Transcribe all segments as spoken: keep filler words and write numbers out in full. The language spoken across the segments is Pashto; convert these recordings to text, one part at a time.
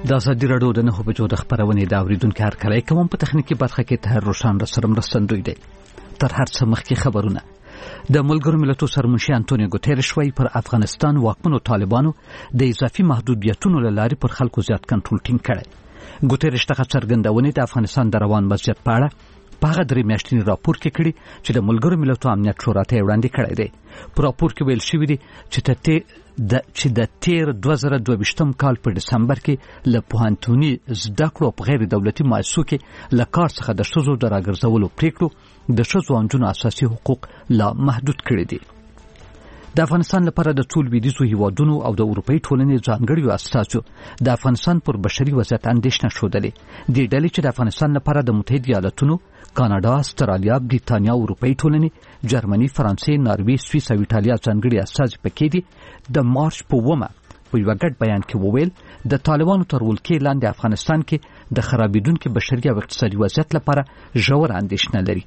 د ازادي راډیو د نهو بجو د خبرونې د اوریدونکو هرکلی کوم. په تخنیکی برخه کې طاهر روشان را سره مرستندوی دی. تر هر څه مخکې خبرونه. د ملګرو ملتونو سرمنشي انټونیو ګوتيريش وايي پر افغانستان واکمنو طالبانو د اضافي محدودیتونو له لارې پر خلکو زیات کنټرول ټینګ کړی. ګوتيريش دغه څرګندونې د افغانستان د روان وضعیت په اړه په هغه درې میاشتني راپور کې کړي چې د ملګرو ملتونو امنیت شورا ته وړاندې کړی دی. په راپور کې ویل شوی دی چې ته د چې د تیر دوه زره دوه ویشتم کال په دسمبر کې له پوهنتوني زده کړو په غیر دولتي مؤسسو کې له کار څخه د ښځو د راګرځولو پریکړو د ښځو او نجونو اساسي حقوق لا محدود کړي دي. د افغانستان لپاره د ټول لویدیځو هیوادونو او د اروپאי ټولنې ځانګړي استازو د افغانستان پر بشري وضعیت اندېښنه ښودلې. د ډلې چې د افغانستان لپاره د متحده ایالاتونو، کاناډا، استرالیا، بریتانیا، اروپאי ټولنې، جرمني، فرانسې، ناروې، سویس او ایټالیا ځانګړي استازي پکې دي. د مارچ په اوومه په یو ګډ بیان کې وویل د طالبانو تر ولکې لاندې افغانستان کې د خرابېدونکو بشري او اقتصادي وضعیت لپاره ژوره اندېښنه لري.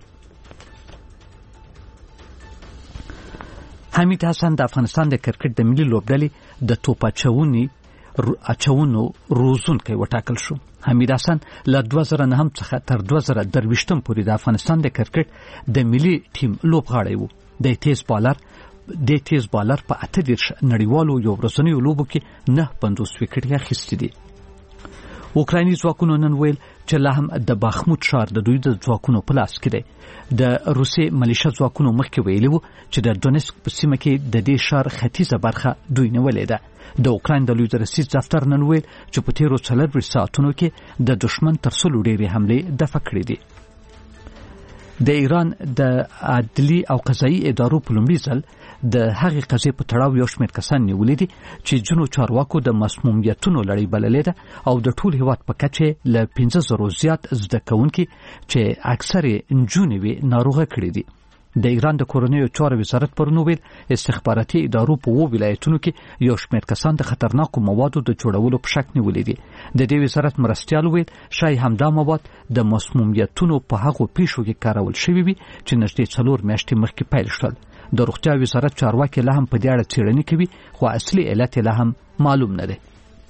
حمید حسن د افغانستان د کرکټ د ملي لوبډلې د توپ اچونې اچونو روزونکی وټاکل شو. حمید حسن له دوه زره نهم څخه تر دوه زره درویشتم پورې د افغانستان د کرکټ د ملي ټیم لوبغاړی و. د تیز بالر د تیز بالر په اته دېرش نړیوالو یو ورځنیو لوبو کې نه پنځوس وکټې اخیستي دي. اوکرایني ځواکونو نن ویل چې لا هم د باخمود ښار د دوی د ځواکونو په لاس کې دی. د روسي ملیشه ځواکونو مخکې ویلي وو چې د ډونسک په سیمه کې د دې ښار ختیځه برخه دوی نیولې ده. د اوکراین د لوی رسید دفتر نن ویل چې په تیرو څلورویشت ساعتونو کې د دشمن تر سلو ډېرې حملې دفع کړې دي. د ایران د عدلي او قضایي ادارو په لومړي ځل د هغې قضیې په تړاو یو شمېر کسان نیولي دي چې ځینو چارواکو د مسمومیتونو لړۍ بللې ده او د ټول هېواد په کچه له پنځه زرو زیات زده کوونکي چې اکثر یې نجونې وي ناروغه کړي دي. د ایران د کورنیو چارو وزارت پرون ویل استخباراتي ادارو په وو ولایتونو کې یو شمېر کسان د خطرناکو موادو د جوړولو په شک نیولي دي. د دې وزارت مرستیال ویل شاید همدا مواد د مسمومیتونو په هغو پیښو کې کارول شوي وي چې نږدې څلور میاشتې مخکې پیل شول. د روغتیا وزارت چارواکي لا هم په دې اړه څېړنې کوي خو اصلي علت لا هم معلوم نه دی.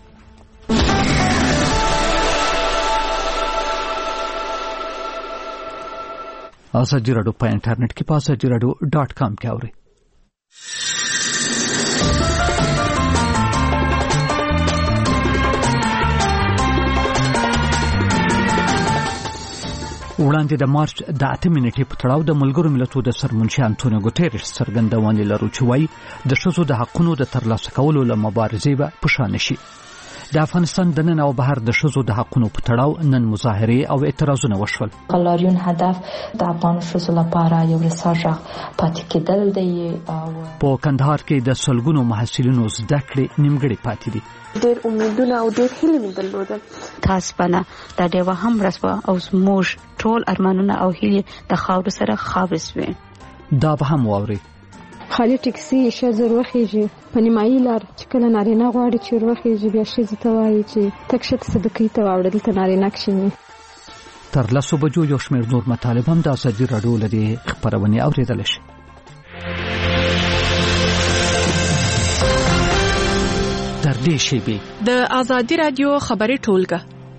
ازادي راډیو په انټرنیټ کې په ازادي راډیو ډاټ کام کې اورئ. وړاندې د مارچ د اته نیټې په تړاو د ملګرو ملتونو د سرمنشي انټونیو ګوتيريش څرګندونې لرو چې وايي د ښځو د حقونو د ترلاسه کولو له مبارزې به په شا نشي. د افغانستان د نن او بهر د ښځو د حقونو په تړاو نن مظاهرې او اعتراضونه وشول. غلاریون هدف د افغان ښځو لپاره یو رساله پاتې کېدل دی. په کندهار کې د سلګونو محصلینو زده کړې نیمګړې پاتې دي. ډېر امیدونه او ډېر هیله مې درلودل. تاسو بنا د ډېوه هم رسوا او زموږ ټول ارمانونه او هیلې د خاورو سره خاورې شوې. دا به هم واوري. خالي ټکسي ښځه وروخیږي په نیمایي لار چې کله نارینه غواړي چې وروخیږي بیا ښځې ته وایي چې تک ښه صدقې ته واوړه دلته نارینه کښېني. تر لسو بجو یو شمېر نور مطالب هم د ازادي راډیو له دې خپرونې اورېدلی شي. تر دې شیبې د ازادي راډیو خبري ټولګه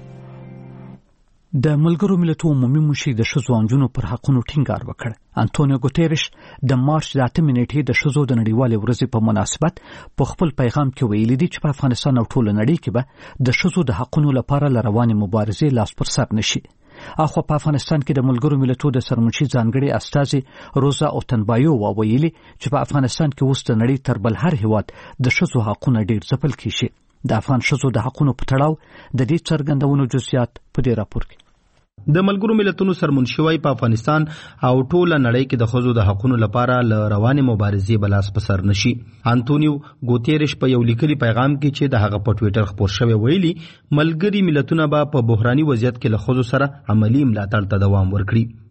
د ملګرو ملتونو عمومي منشي د ښځو او نجونو پر حقونو ټینګار وکړ. انټونیو ګوتيريش د مارچ د اته نیټې د ښځو د نړیوالې ورځې په مناسبت په خپل پیغام کې ویلي دي چې په افغانستان او ټوله نړۍ کې به د ښځو د حقونو لپاره له روانې مبارزې لاس پر سر نشي. اخو په افغانستان کې د ملګرو ملتونو د سرمنشي ځانګړي استازي روزا اوتنبایو وویلي چې په افغانستان کې اوس د نړۍ تر بل هر هیواد د ښځو حقونه ډېر ځپل کیږي. د افغان ښځو د حقونو په تړاو د دې څرګندونو جزئیات په دې راپور کې. د ملګرو ملتونو سرمنشي وايي په افغانستان او ټوله نړۍ کې د ښځو د حقونو لپاره له روانې مبارزې بلاس په سر نشي. انټونیو ګوتيريش په یو لیکلي پیغام کې چې د هغه په ټوئیټر خپور شوی ویلي ملګري ملتونه به په بحراني وضعیت کې له ښځو سره عملی ملاتړ ته دوام ورکړي.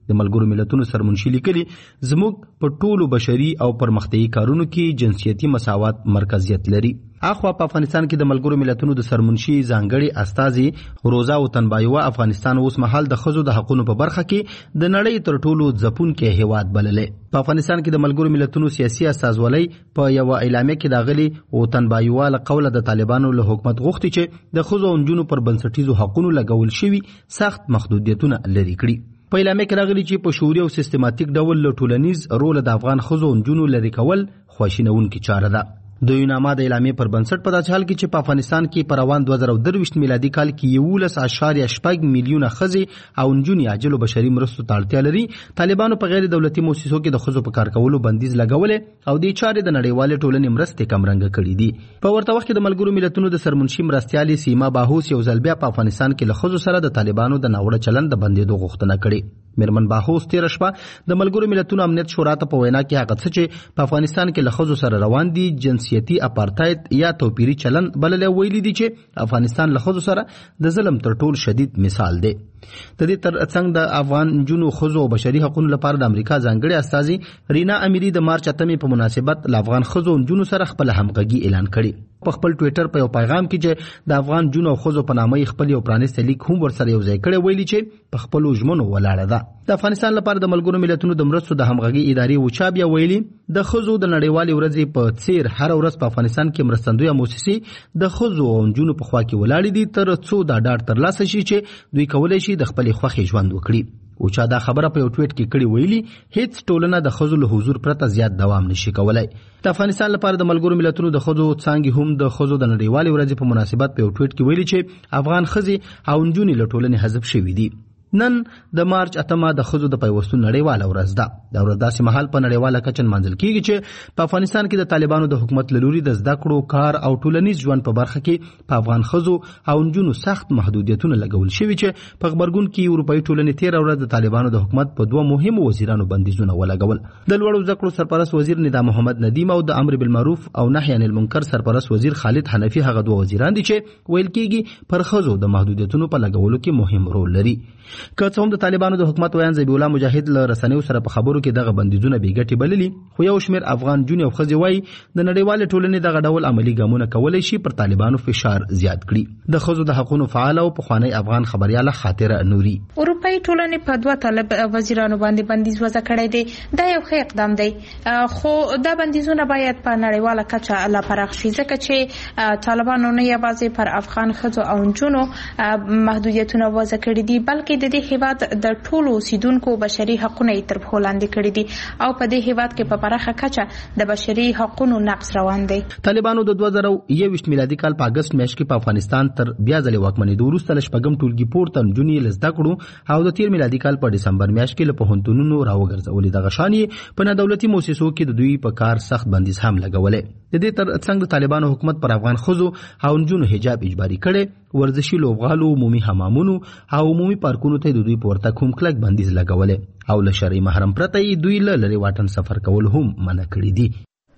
د ملګرو ملتونو سرمنشي لیکلي زموږ په ټولو بشري او پرمختیایي کارونو کې جنسیتي مساوات مرکزیت لري. اخوا په افغانستان کې د ملګرو ملتونو د سرمنشي ځانګړي استازي روزا وطنبایوا افغانستان اوس مهال د ښځو د حقوقو په برخه کې د نړۍ تر ټولو ځپونکي هیواد بللې. په افغانستان کې د ملګرو ملتونو سیاسي استازولۍ په یو اعلامیه کې داغلي وطنبایوا له قوله د طالبانو له حکومت غوښتي چې د ښځو او نجونو پر بنسټیزو حقوقو لګول شوي سخت محدودیتونه لري کړي. په اعلامیه کې راغلي چې په شعوري او سیستماتیک ډول له ټولنیز رول د افغان ښځو او نجونو لري کول خواشینونکې چاره ده. د یوناما د اعلامیې پر بنسټ په داسې حال کې چې په افغانستان کې په روان دوه زره درویشت میلادي کال کې یولس اعشاریه شپږ میلیونه ښځې او نجونې عاجلو بشري مرستو ته اړتیا لري، طالبانو په غیر دولتي مؤسسو کې د ښځو په کار کولو بندیز لګولې او دې چارې د نړیوالې ټولنې مرستې کمرنګه کړي دي. په ورته وخت کې د ملګرو ملتونو د سرمنشي مرستیالې سیما باهوس یو ځل بیا په افغانستان کې له ښځو سره د طالبانو د ناوړه چلند د بندېدو غوښتنه کړې. میرمن باهوس تیر شپه د ملګرو ملتونو امنیت شورا ته په وینا کې هغه څه چې په افغانستان کې له ښځو سره روان دي جنسیتي اپارتاید یا توپیري چلن بلل ویلي دي چې افغانستان له ښځو سره د ظلم تر ټولو شدید مثال دی. د دې ترڅنګ د افغان جنو ښځو او بشري حقوقو لپاره د امریکا ځانګړي استازي رینا امیری د مارچ اتمې په مناسبت له افغان ښځو او جنو سره خپل همغږي اعلان کړي. په خپل ټوئیټر په یو پیغام کې چې د افغان جنو او ښځو په نامه خپل یو پرانیسته لیک هم ورسره یو ځای کړی ویلي چې په خپل ژمنو ولاړه ده. د افغانستان لپاره د ملګرو ملتونو د مرستو د همغږي ادارې وچا بیا ویلي د ښځو د نړیوالې ورځې په څیر هر ورځ په افغانستان کې مرستندویه مؤسسې د ښځو او نجونو په خوا کې ولاړې دي تر څو دا ډاډ ترلاسه شي چې دوی کولی شي د خپلې خوښې ژوند وکړي. وچا دا خبره په یو ټویټ کې کړي ویلي هیڅ ټولنه د ښځو له حضور پرته زیات دوام نشي کولای. د افغانستان لپاره د ملګرو ملتونو د ښځو څانګې هم د ښځو د نړیوالې ورځې په مناسبت په یو ټویټ کې ویلي چې افغان ښځې او نجونې له ټولنې حذف شوي دي. نن د مارچ اتمه د ښځو د پیوستون نړیواله ورځ ده. دا ورځ داسې مهال په نړیواله کچه نمانځل کیږي چې په افغانستان کې د طالبانو د حکومت له لوري د زده کړو، کار او ټولنیز ژوند په برخه کې په افغان ښځو او نجونو سخت محدودیتونه لګول شوي چې په غبرګون کې اروپایي ټولنې تیر ورځ د طالبانو د حکومت په دوه مهمو وزیرانو بندیزونه ولګول. د لوړو زده کړو سرپرست وزیر ندا محمد ندیم او د امر بالمعروف او نهي عن المنکر سرپرست وزیر خالد حنفي هغه دوه وزیران دي چې ویل کیږي پر ښځو د محدودیتونو په لګولو کې مهم رول لري. که څه هم د طالبانو د حکومت ویان ذبیح الله مجاهد له رسنیو سره په خبرو کې دغه بندیزونه بې ګټې بللي، خو یو شمېر افغان جونې او ښځې وایي د نړیوالې ټولنې دغه ډول عملي ګامونه کولی شي پر طالبانو فشار زیات کړي. د ښځو د حقوقو فعال او پخوانی افغان خبرياله خاطره نوري اروپایي ټولنې په دوه طالب وزیرانو باندې بندیز وضع کړی دی. دا یو ښه اقدام دی، خو دا بندیزونه باید په نړیواله کچه لا پراخ شي ځکه چې طالبانو نه یوازې پر افغان ښځو او نجونو محدودیتونه وضع کړي دي بلکې د دې هیواد د ټولو اوسیدونکو بشري حقوقونه یې تر پښو لاندې کړي دي او په دې هیواد کې په پراخه کچه د بشري حقوقو نقض روان دی. طالبانو د دوه زره یوویشت میلادي کال په اگست میاشت کې په افغانستان تر بیا ځلې واکمنېدو وروسته له شپږم ټولګي پورته نجونې له زده کړو او د تیر میلادي کال په ډسمبر میاشت کې له پوهنتونونو راوګرځولې. دغه شان یې په نادولتي مؤسسو کې د دوی په کار سخت بندیز هم لګولې. د دې تر څنګ د طالبانو حکومت پر افغان ښځو او نجونو حجاب اجباري کړي، ورزشي لوبغالو، عمومي حمامونو او عمومي پارکونو ته د دوی پورته کوم کلک بندیز لګولې او له شرعي محرم پرته یې دوی له لرې واټن سفر کول هم منع کړي دي.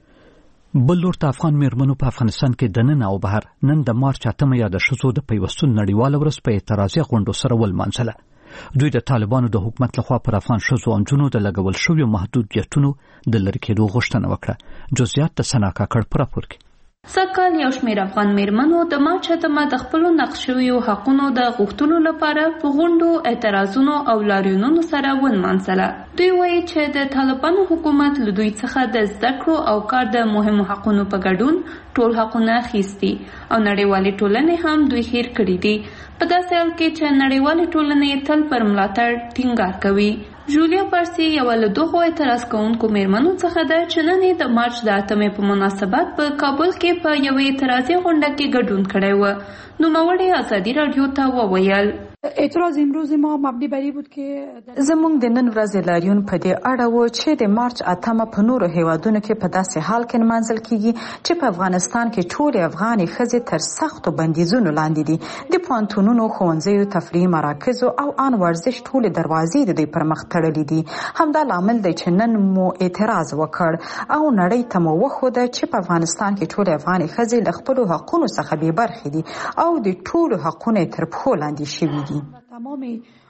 بل لور ته افغان میرمنو په افغانستان کې د نن او بهر نن د مارچ اتمه یا د ښځو د پیوستون نړیواله ورځ په اعتراضي غونډو سره ولمانځله. دوی د طالبانو د حکومت لخوا پر افغان ښځو او نجونو د لګول شویو محدودیتونو د لرې کېدو غوښتنه وکړه. جزئیات د سنا کاکړ په راپور کې. سږکال یو شمېر افغان میرمنو د مارچ اتمه د خپلو نقض شویو حقونو د غوښتلو لپاره په غونډو، اعتراضونو او لاریونونو سره ونمانځله. دوی وایي چې د طالبانو حکومت له دوی څخه د زده کړو او کار د مهمو حقونو په ګډون ټول حقونه اخیستي او نړیوالې ټولنې هم دوی هیر کړي دي، په داسې حال کې چې نړیوالې ټولنې تل پر ملاتړ ټینګار کوي. جولیا پارسی یو له دغو اعتراض کوونکو میرمنو څخه ده چې نن د مارچ د اتمې په مناسبت په کابل کې په یوې اعتراضي غونډه کې ګډون کړی و. نوموړې ازادي راډیو ته وویل اعتراض امروز ما مبنی بر این بود که زموږ د نن ورځې لاریون په دې اړه و چې د مارچ اتمه په نورو هیوادونو کې په داسې حال کې نمانځل کیږي چې په افغانستان کې ټولې افغاني ښځې تر سختو بندیزونو لاندې دي. د پوهنتونونو، ښوونځیو، تفریحي مراکزو او ان ورزش ټولې دروازې د دوی پر مخ تړلې دي. همدا لامل دی چې نن مو اعتراض وکړ او نړۍ ته مو وښوده چې په افغانستان کې ټولې افغاني ښځې له خپلو حقونو څخه بې برخې دي او د ټولو حقونه تر پښو لاندې شوي دي. تمام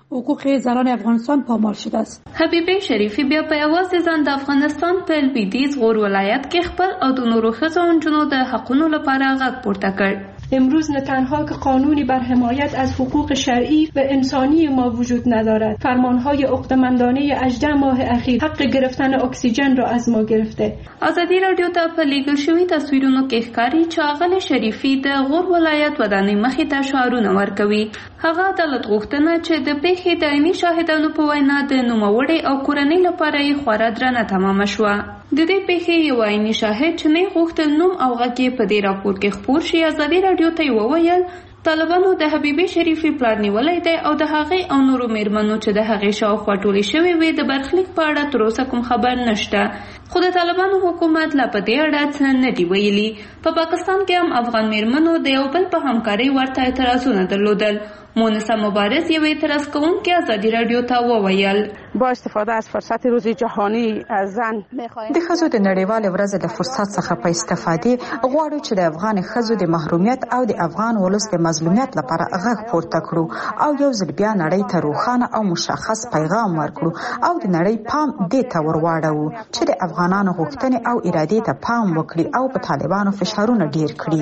حقوق زنان افغانستان پامال شده است. حبیبه شریفی بیا په یوازې ځان د افغانستان په لویدیځ غور ولایت کې خپل او د نورو ښځو او نجونو د حقونو لپاره غږ پورته کړ. امروز نه تنها که قانونی بر حمایت از حقوق شرعی و انسانی ما وجود ندارد، فرمانهای عقده‌مندانه هجده ماه اخیر حق گرفتن اکسیژن را از ما گرفته. ازادي رادیو ته په لیږل شوي تصویرونو کې ښکاري چې ښاغلي شریفي د غور ولایت ودانۍ مخې ته شعارونه ورکوي. هغه عدالت غوښتنه چې د پیښې د عیني شاهدانو په وینا د نوموړې او کورنۍ لپاره یې خورا درنه تمامه شوه. د دې پیښې یو عیني شاهد چې نه غوښتل نوم او غږ یې په دې راپور کې خپور شي، ازادي رادیو ته وویل طالبانو د حبیبه شریفی پلان نیولای دی او د هغې او نورو میرمنو چې د هغې شاوخوا ټولې شوې وي د برخلیک په اړه تر اوسه کوم خبر نشته. خو د طالبانو حکومت لا په دې اړه څه نه دی ویلي. په پاکستان کې هم افغان میرمنو د یو بل په همکارۍ ورته اعتراضونه درلودل. مونسه مبارز یو اعتراض کوونکی ازادي رادیو ته وویل با استفاده از فرصت روز جهانی زن د ښځو د نړیوالې ورځې د فرصت څخه په استفادې غواړو چې د افغان ښځو د محرومیت او د افغان ولس د مظلومیت لپاره غږ پورته کړو او یو ځل بیا نړۍ ته روښانه او مشخص پیغام ورکړو او د نړۍ پام دې ته ورواړو چې د افغانانو غوښتنې او ارادې ته پام وکړي او په طالبانو فشارونه ډیر کړي.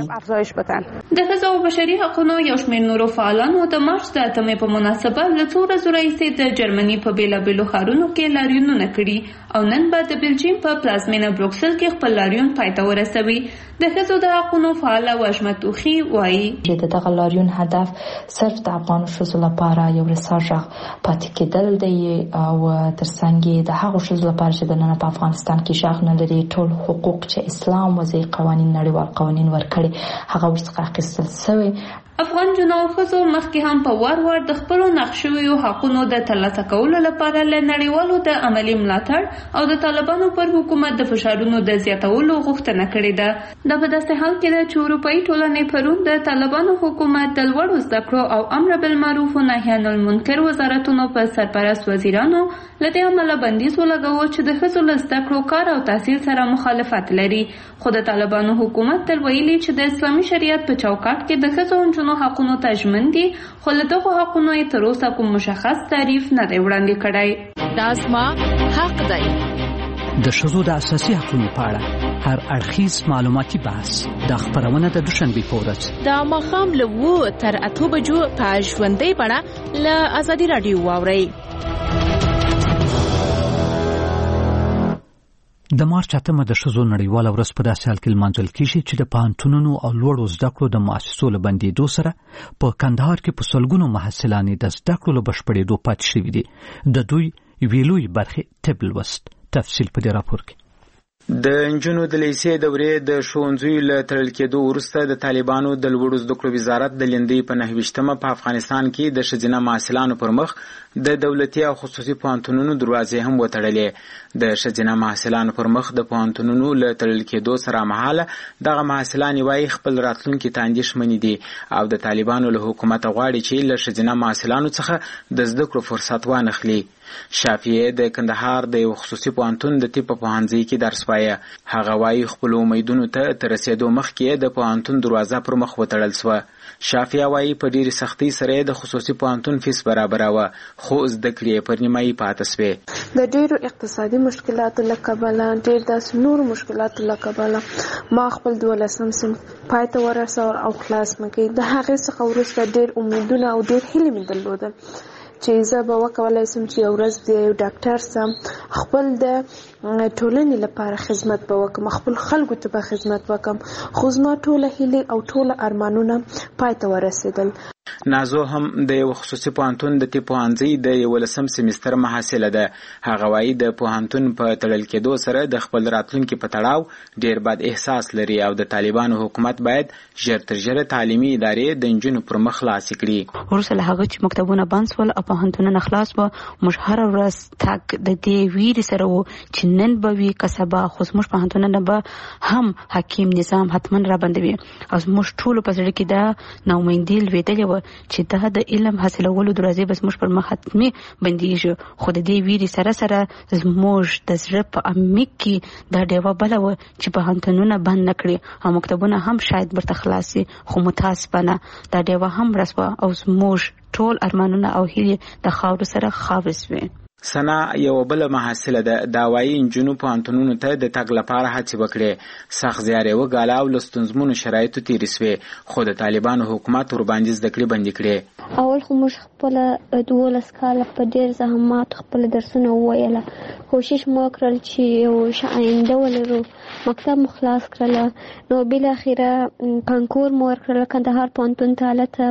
د ښځو او بشري حقوقو یو شمېر نورو فعالانو د مارچ د اتمې په مناسبت له څو ورځو راهیسې د جرمني په بېلابېلو ښارونو کې لاریونونه کړي او نن به د بلجیم په پلازمینه بروکسل کې خپل لاریون پای ته ورسوي. د ښځو د حقونو فعاله وژمه توخي وایي چې د دغه لاریون هدف صرف د افغان ښځو لپاره یو رسا غږ پاتې کېدل دی او ترڅنګ د هغو ښځو لپاره چې د نن په افغانستان کې غږ نه لري ټول حقوق چې اسلام وضعي قوانین نړیوال قوانین ورکړي هغه ورڅخه اخیستل شوی. افغان جنو ښځو مخکې هم په وار وار د خپلو نقش شویو حقونو د ترلاسه کولو لپاره له نړیوالو د عملي ملاتړ او د طالبانو پر حکومت د فشارونو د زیاتولو غوښتنه کړې ده. دا په داسې حال کې ده چې اروپایي ټولنې پرون د طالبانو حکومت د لوړو زده کړو او امر بالمعروف و نهي عن المنکر وزارتونو په سرپرست وزیرانو له دې امله بندیز ولګاوه چې د ښځو له زده کړو کار او تحصیل سره مخالفت لري. خو د طالبانو حکومت تل ویلي چې د اسلامي شریعت په چوکاټ کې د ښځو او نجونو حقونو ته ژمن دي، خو له دغو حقونو یې تر اوسه کوم مشخص تعریف نه دی وړاندې کړی. دا زما حق دی. د ښځو د اساسي حقونو په اړه هر اړخیز معلوماتي بحث د خبرونه د دوشنبې په ورځ د ماښام له اوو تر اتو بجو په ژوندۍ بڼه له ازادي راډیو واورئ. د مارچ اتمه د ښځو نړیواله ورځ په داسې حال کې لمانځل کیږي چې د پوهنتونونو او لوړو زده کړو د مؤسسو له بندېدو سره په کندهار کې په سلګونو محصلان د زده کړو له بشپړېدو پاتې شوي دي. د دوی یوې لویې برخې طب لوست. تفصیل په دې راپور کې. د انجونو د لیسې دورې د ښوونځیو له تړل کېدو وروسته د طالبانو د لوړو زده کړو وزارت د لیندۍ په نهه ویشتمه په افغانستان کې د ښځینه محصلانو پر مخ د دولتي او خصوصي پوهنتونونو دروازې هم وتړلې. د ښځینه محصلانو پر مخ د پوهنتونونو له تړل کېدو سره مهاله دغه محصلان وایي خپل راتلونکي ته اندېښمنې دي او د طالبانو له حکومته غواړي چې له ښځینه محصلانو څخه د زده کړو فرصت وانخلي. شافیه د کندهار د یو خصوصي پوهنتون د طب په پوهنځي کې درس وایه. هغه وایي خپل امیدونو ته تر رسېدو مخکې د پوهنتون دروازه پر مخ وتړل شوه. شافیه وایي په ډېرې سختۍ سره د خصوصي پوهنتون فیس برابراوه خو زده کړې یې پر نیمایي پاتې سوې. د ډېرو اقتصادي مشکلاتو له کبله ډېر داسې نورو مشکلاتو له کبله ما خپل دولسم صنف پای ته ورسول او خلاص مې کړ. د هغې څخه وروسته ډېر امیدونه او ډېر هیلې مې درلودل چې زه به وکولای شم چې یو ورځ د یو ډاکټر سم خپل د ټولنې لپاره خدمت به وکړم، خپل خلکو ته به خدمت وکړم. خو زما ټوله هیلې او ټوله ارمانونه پای ته ورسېدل. نازو هم د یو خصوصي پوهنتون د طب پوهنځي د یولسم سیمستر محصله ده. هغه وایي د پوهنتون په تړل کېدو سره د خپل راتلونکي په تړاو ډېر بد احساس لري او د طالبانو حکومت باید ژر تر ژره تعلیمي ادارې د نجونو پر مخ خلاصې کړي. وروسته له هغه چې مکتبونه بند شول او پوهنتونونه خلاص وو، موږ هره ورځ تګ د دې ویرې سره وو چې نن به وي که سبا، خو زموږ پوهنتونونه به هم حکیم نظام حتما را بندوي او زموږ ټولو په زړه کې دا ناامیدي لوېدلې وه چې دا د علم حاصلولو دروازې بس موږ پر مخ حتمي بنديږي خو د دې ویري سره سره زموږ د زړه په عمیق کې دا ډیوه بل و چې په هنتونونه بند نکړي او مکتبونه هم شاید برته خلاصي خو متاسفانه دا ډیوه هم رسوا او زموږ ټول ارمانونه او هیلې د خاور سره خاوس وي. سنا یو بل محصله د داوایي انجنونو په انټونونو ته د تګ لپاره هڅه وکړه سخت زیاره وګاله او لستونزمونو شرایطو تیر سوي خو د طالبانو حکومت ور باندې زده کړې بند کړې. اول خو موږ خپل دولس کاله په ډیر زحمت خپل درسونه وویل کوشش مو وکړل چې یو شاینده ولرو مکتب مخلاص کړل نو بل اخیره کانکور مو ورکړل کندهار پونتون تعالی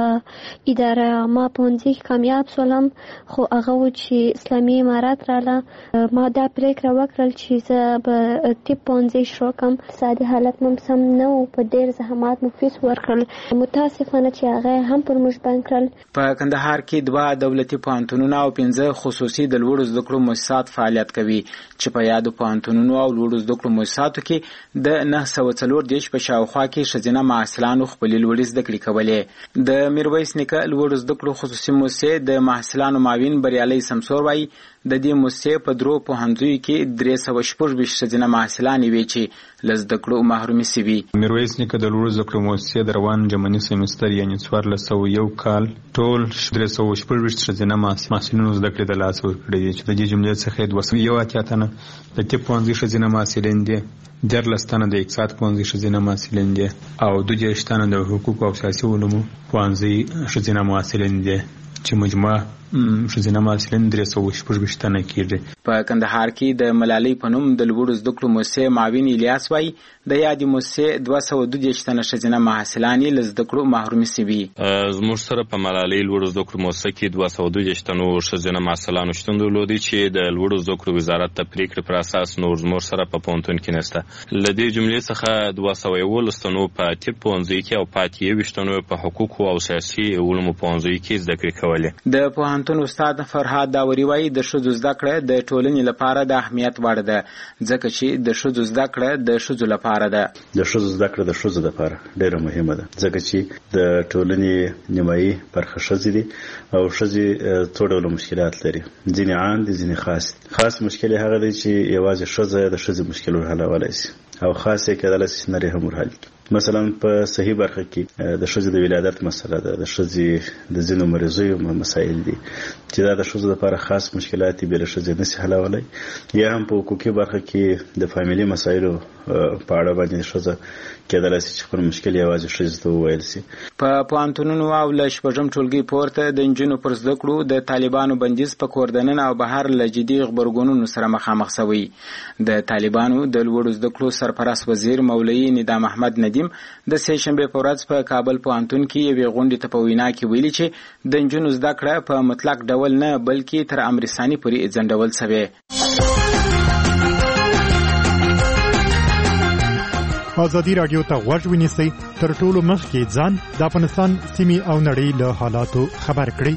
په اداره ما پونځي کامیاب سولم خو هغه و چې اسلامي امارات رااله ما دا پریکړه وکړل چې زه به طب پونځي شروع کوم اقتصادي حالت مم سم نه او په ډیر زحمت مو فیس ورکړل متاسفانه چې هغه هم پر موږ باندې کړل. په کندهار کې دوه دولتي پوهنتونونه او پنځه خصوصي د لوړو زده کړو مؤسسات فعالیت کوي چې په یادو پوهنتونونو او لوړو زده کړو مؤسساتو کې د نه سوه څلور دیش په شاوخوا کې ښځینه محصلانو خپلې لوړې زده کړې کولې. د میرویس نیکه لوړو زده کړو خصوصي مؤسسې د محصلانو معاون بریالي سمسور وايي د دې مؤسسې په درو پوهنځیو کې درې سوه شپږ ویشت ښځینه محصلانې وې چې له زده کړو محرومې سوي. میرویس نیکه د لوړو زده کړو مؤسسې د روان جمني سیمستر یعنې څوارلس سوه یو کال ټول درې سوه شپږ ویشت ښځینه محصلینو زده کړې د لاسه ورکړې دي چې د دې جملې څخه دوه سوه یو اتیا تنه د طب پوهنځي ښځینه محصلین دي دیارلس تنه د اقتصاد پوهنځي ښځینه محصلین دي او دوه دېرش تنه د حقوقو او سیاسي علومو پوهنځي ښځینه محصلین دي چې مجموعه ښځینه محصلین درې سوه شپږ ویشت تنه کېږي. په کندهار کې د ملالۍ په نوم د لوړو زده کړو مؤسسې معاون الیاس وایي د یادې مؤسسې دوه سوه دوه دېرش تنه ښځینه محصلانې له زده کړو محرومې سوي. زموږ سره په ملالۍ لوړو زده کړو مؤسسه کې دوه سوه دوه دېرش تنو ښځینه محصلانو شتون درلودی چې د لوړو زده کړو وزارت د پریکړې پر اساس نور زموږ سره په پوهنتون کې نشته. له دې جملې څخه دوه سوه یوولس تنو په طب پوهنځي کې او پاتې یوویشت تنو په حقوقو او سیاسي علومو پوهنځیو کې زده کړې کولې. د پوهنتون استاد فرهاد داوري وایي د ښځو زده کړه د ټولنې لپاره د اهمیت وړ ده ځکه چې د ښځو زده کړه د ښځو لپاره ده. د ښځو زده کړه د ښځو لپاره ډیره مهمه ده ځکه چې د ټولنې نیمایي برخه ښځې دي او ښځې څو ډوله مشکلات لري ځینې عام دي ځینې خاص دي. خاص مشکل هغه دی چې یوازې ښځه د ښځې مشکل ورحلولی شي او خاص یې کېدلی شي چې نرۍ هم ورحل کړي. مثلا په صحیح برخه کې د ښځې د ولادت مسله ده د ښځې د ځینو مریضیو مسایل دي چې دا د ښځو لپاره خاص مشکلات دي بې له ښځې نشي حلولی. یا هم په حقوقي برخه کې د فامیلي مسایلو په اړه باندې ښځه کېدلی شي چې خپل مشکل یوازې ښځې ته وویل شي. په پوهنتونونو او له شپږم ټولګي پورته د نجونو پر زده کړو د طالبانو بندیز په کور دننه او بهر له جدي غبرګونونو سره مخامخ شوی. د طالبانو د لوړو زده کړو سرپرست وزیر مولوي ندام احمد ندیم د سه شنبه په ورځ په کابل پوهنتون کې یوې غونډې ته په وینا کې ویلي چې د نجونو زده کړه په مطلق ډول نه بلکې تر امر ثاني پورې ځنډول شوی. ازادي رادیو ته غوږ ونیسئ تر ټولو مخکې ځان د افغانستان سیمې او نړۍ له حالاتو خبر کړئ.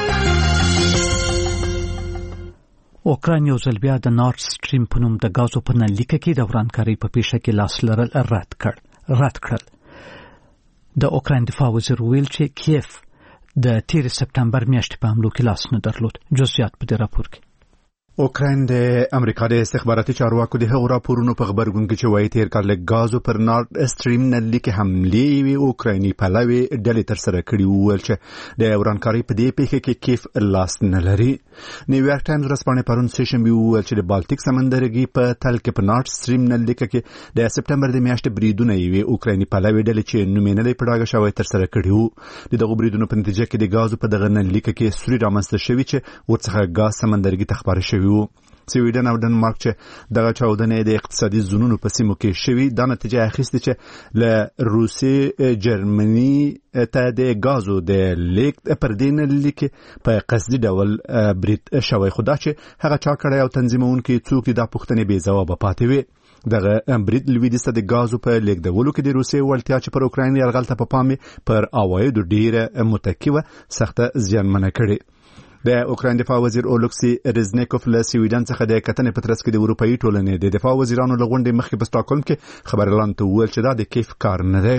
اوکراین یو ځل بیا د نارت سټریم په نوم د غازو په نلیکه کې د ورانکارۍ په پیښه کې لاس لرل رد کړ رد کړل. د اوکراین دفاع وزیر ویل چې کیف د تیر سپتمبر میاشتې په حملو کې لاس نه درلود. جزئیات په دې راپور کې. اوکراین د امریکا د استخباراتي چارواکو د هغو راپورونو په خبرګون کې چې وایي تیر کال له غازو پر نارت سټریم نلیکه حملې وی اوکرایني پلاوي ډلې تر سره کړي وو چې د ورانکارۍ په دې پیښه کې کیف لاس نه لري. نیویارک ټایمز ورځپاڼې پرون سه شنبه وویل چې د بالټیک سمندرګي په تل کې په نارت سټریم نلیکه کې د سپتمبر د میاشتې بریدونه یې اوکرایني پلاوي ډلې چې نوم یې نه دی پړاګه شوی تر سره کړي وو. د دغو بریدونو په نتیجه کې د غازو په دغه نلیکه کې سوري رامنځته شوی چې ورڅخه غاز سمندرګي ته خبره شوی. سویډن او ډنمارک چې دغه چاودنې د اقتصادي زونونو په سیمو کې شوي دا نتیجه اخیستې چې له روسیې جرمني ته د غازو د لیک پر دین لیک په قصدي ډول برید شوی خو دا چې هغه چا کړی او تنظیمونکي څوک دا پوښتنې بې ځوابه پاتې وي. دغه برید لویدیځ ته د غازو په لیکدولو کې د روسیې وړتیا چې پر اوکراین یرغل ته په پام پر عوایدو ډیره متکی وه سخته زیانمنه کړې. د اوکراین دفاع وزیر اولکسی رزنیکوف له سویډن څخه د کتنې په ترڅ کې د اروپאי ټولنې د دفاع وزیرانو له غونډې مخکې په سټاکهولم کې خبرلاند ته وویل چې دا د کیف کار نه دی.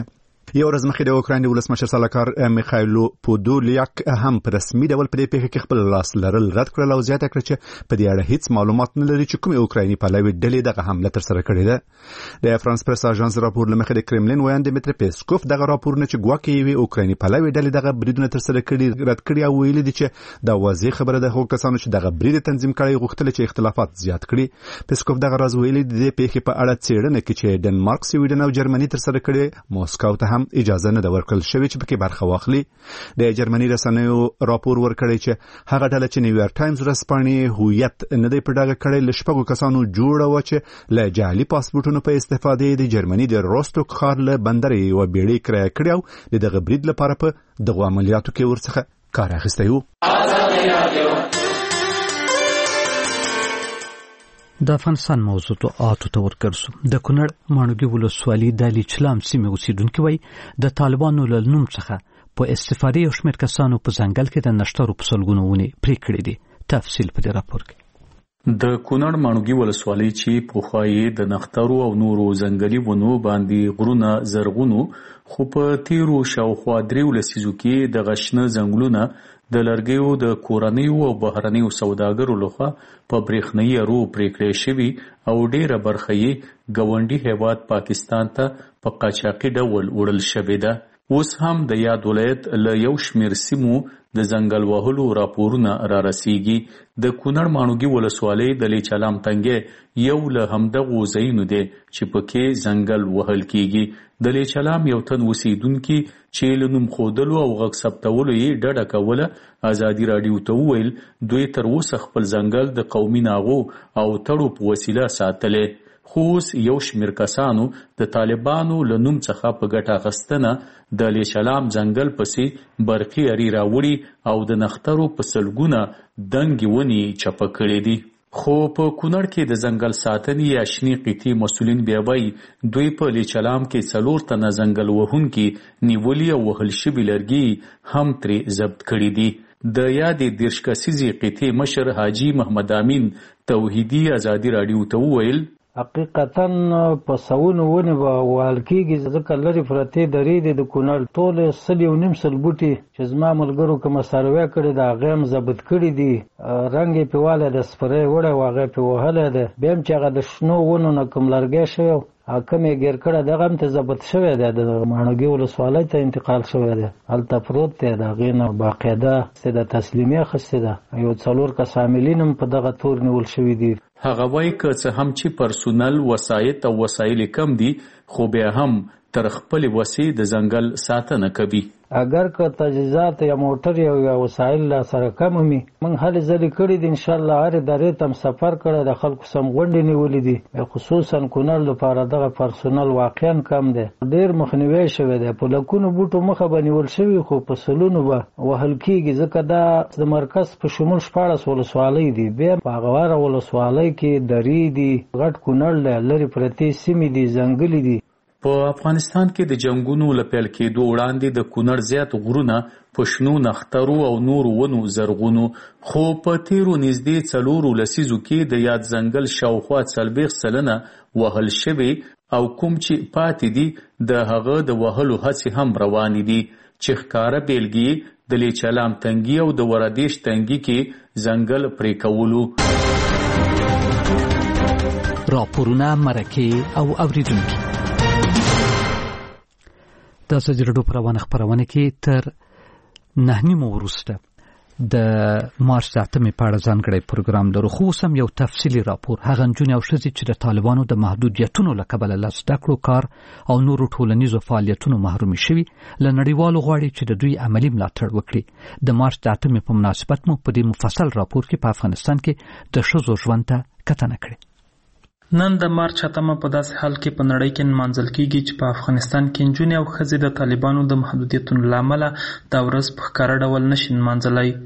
یو ورځ مخکې د اوکراین د ولسمشر سلاکار میخایلو پودولیاک هم په رسمي ډول په دې پیښه کې خپل لاس لرل رد کړل او زیاته کړه چې په دې اړه هیڅ معلومات نه لري چې کومې اوکرایني پلوي ډلې دغه حمله تر سره کړې ده. د فرانس پریس اژانس راپور لمخې د کرملین ویاند دمیتری پیسکوف دغه راپور نه چې ګواکې وی اوکرایني پلوي ډلې دغه بریدونه تر سره کړي رد کړي او ویلي دي چې دا واضح خبره ده خو کسانو چې دغه برید تنظیم کړي غوښتل چې اختلافات زیات کړي. پیسکوف دغه راز ویلي د دې پیښې په اړه څېړنه کې چې ډنمارک، سویډن او جرمني تر سره کړي موسکو ته هم اجازه نه ورکړل شوې چې پکې برخه واخلي. د جرمني رسنیو راپور ورکړی چې هغه ډله چې نیویارک ټایمز ورځپاڼې هویت نه دی په ډاګه کړی له شپږو کسانو جوړه و چې له جعلي پاسپورټونو په استفادې د جرمني د روستوک ښار له بندرې یوه بیړۍ کرایه کړې او د دغه برید لپاره په دغو عملیاتو کې ورڅخه کار اخیستی و. د افغانستان موضوعاتو ته ورګرځو. د کونړ ماڼوګي ولسوالۍ د لیچلام سیمې اوسیدونکي وایي د طالبانو له نوم څخه په استفادې یو شمېر کسانو په ځنګل کې د نښترو په سلګونو ونې پرې کړې دي. تفصیل په دې راپور کې. د کونړ ماڼوګي ولسوالۍ چې پخوا یې د نښترو او نورو ځنګلي ونو باندې غرونه زرغونو، خو په تیرو شاوخوا دریو لسیزو کې د غشنه ځنګلونه د لرګیو د کورنیو او بهرنیو سوداګرو لخوا په برېښنایي ارو پرې کړې شوي او ډېره برخه یې ګاونډي هیواد پاکستان ته په قاچاقي ډول وړل شوې ده. اوس هم د یاد ولایت له یو شمېر سیمو د ځنګل وهلو راپورونه را رسیږي. د کونړ ماڼوګي ولسوالۍ د لیچلام تنګې یو له همدغو ځایونو دی چې پکې ځنګل وهل کیږي. د لیچلام یو تن اوسیدونکي چې له نوم ښودلو او غږ ثبتولو یې ډډه کوله ازادي راډیو ته وویل دوی تر اوسه خپل ځنګل د قومي ناغو او تړو په وسیله ساتلی، خو اوس یو شمېر کسانو د طالبانو له نوم څخه په ګټه اخیستنه د لیچلام ځنګل پسې برقي ارې راوړي او د نښترو په سلګونه دنګې ونې چپه کړې دي. خو په کونړ کې د ځنګل ساتنې یا شنې قطعې مسؤلین بیا وایي دوی په لیچلام کې څلور تنه ځنګل وهونکي نیولي او وهل شوي لرګي هم ترې ضبط کړي دي. د یادې دېرش کسیزې قطعې مشر حاجي محمد امین توحیدي ازادي راډیو ته وویل حقیقتا په سونو ونې به وهل کېږي ځکه لرې پرتې درې دي د کونړ ټولې سل یو نیم سل بوټي چې زما ملګرو کومه سروې کړې ده هغې هم ضبط کړي دي. رنګ یې پې والی د سپری وړی و هغه پې وهلی دی. بیا هم چې هغه د شنو ونو نه کوم لرګی شوی حاکم یې ګیر کړی دغه هم ته ضبط شوی دی، د ماڼوګي ولسوالۍ ته انتقال شوی دی، هلته پروت دی. د هغې نه باقاعده د تسلیمي اخیستې ده. یو څلور کس عاملین هم په دغه تور نیول شوي دي. هغه وایي که څه هم چې پرسونل وسایط او وسایل کم دي خو بیا هم تر خپل وسې د ځنګل ساتنه کوي. اگر که تجهیزات یا موټر یا وسایل لا سره کم وي موږ هلې ځلې کړي دي. انشاءالله هرې درې ته هم سفر کړی د خلکو سم غونډې نیولې دي، خصوصا کونړ لپاره دغه پرسونل واقعا کم دی، ډېر مخنیوی شوی دی. په لکونو بوټو مخه به نیول شوي خو په سلونو به وهل کېږي ځکه دا د مرکز په شمول شپاړس ولسوالۍ دي. بیا په هغه واره ولسوالۍ کې درې دي، غټ کونړ دی، لرې پرتې سیمې دي، ځنګلې دي. په افغانستان کې د جنگونو له پیل کېدو وړاندې د کونړ زیات غرونه په شنو نښترو او نورو ونو زرغونو، خو په تیرو نږدې څلورو لسیزو کې د یاد ځنګل شاوخوا څلوېښت سلنه وهل شوي او کوم چې پاتې دي د هغه د وهلو هڅې هم روانې دي چې ښکاره بیلګې د لیچلام تنګي او د وردېش تنګي کې ځنګل پرې کولو. راپورونه، مرکې او اوریدونکي د ازادي راډیو په روانه خپرونه کې تر نهه نیمو وروسته د مارچ د اتمې په اړه ځانګړی پروګرام لرو، خو اوس هم یو تفصیلي راپور. هغه نجونې او ښځې چې د طالبانو د محدودیتونو له کبله له زده کړو، کار او نورو ټولنیزو فعالیتونو محرومې شوي له نړیوالو غواړي چې د دوی عملي ملاتړ وکړي. د مارچ د اتمې په مناسبت مو په دې مفصل راپور کې په افغانستان کې د ښځو ژوند ته کتنه کړې. نن د مارچ اتمه په داسې حال کې په نړۍ کې نمانځل کیږي چې په افغانستان کې نجونې او ښځې د طالبانو د محدودیتونو له امله دا ورځ په ښکاره ډول نشي نمانځلی.